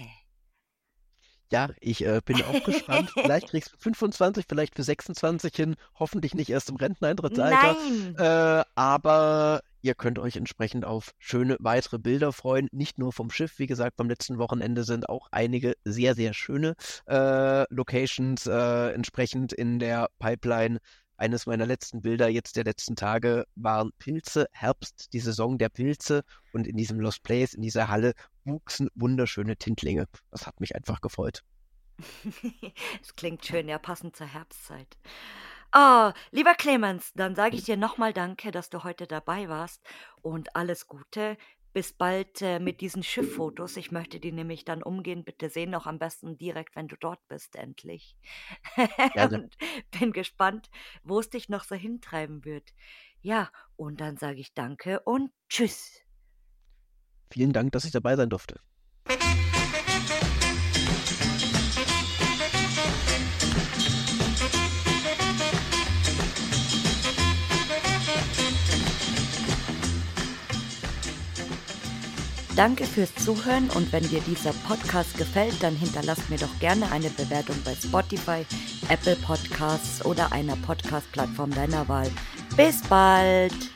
Ja, ich äh, bin auch gespannt. Vielleicht kriegst du fünfundzwanzig, vielleicht für sechsundzwanzig hin. Hoffentlich nicht erst im Renteneintrittsalter. Nein! Äh, aber ihr könnt euch entsprechend auf schöne weitere Bilder freuen. Nicht nur vom Schiff. Wie gesagt, beim letzten Wochenende sind auch einige sehr, sehr schöne äh, Locations äh, entsprechend in der Pipeline. Eines meiner letzten Bilder jetzt der letzten Tage waren Pilze, Herbst, die Saison der Pilze. Und in diesem Lost Place, in dieser Halle, wuchsen wunderschöne Tintlinge. Das hat mich einfach gefreut. Es klingt schön, ja, passend zur Herbstzeit. Ah, lieber Clemens, dann sage ich dir nochmal Danke, dass du heute dabei warst und alles Gute. Bis bald äh, mit diesen Schifffotos. Ich möchte die nämlich dann umgehend bitte sehen, auch am besten direkt, wenn du dort bist, endlich. Gerne. Und bin gespannt, wo es dich noch so hintreiben wird. Ja, und dann sage ich Danke und Tschüss. Vielen Dank, dass ich dabei sein durfte. Danke fürs Zuhören und wenn dir dieser Podcast gefällt, dann hinterlasst mir doch gerne eine Bewertung bei Spotify, Apple Podcasts oder einer Podcast-Plattform deiner Wahl. Bis bald!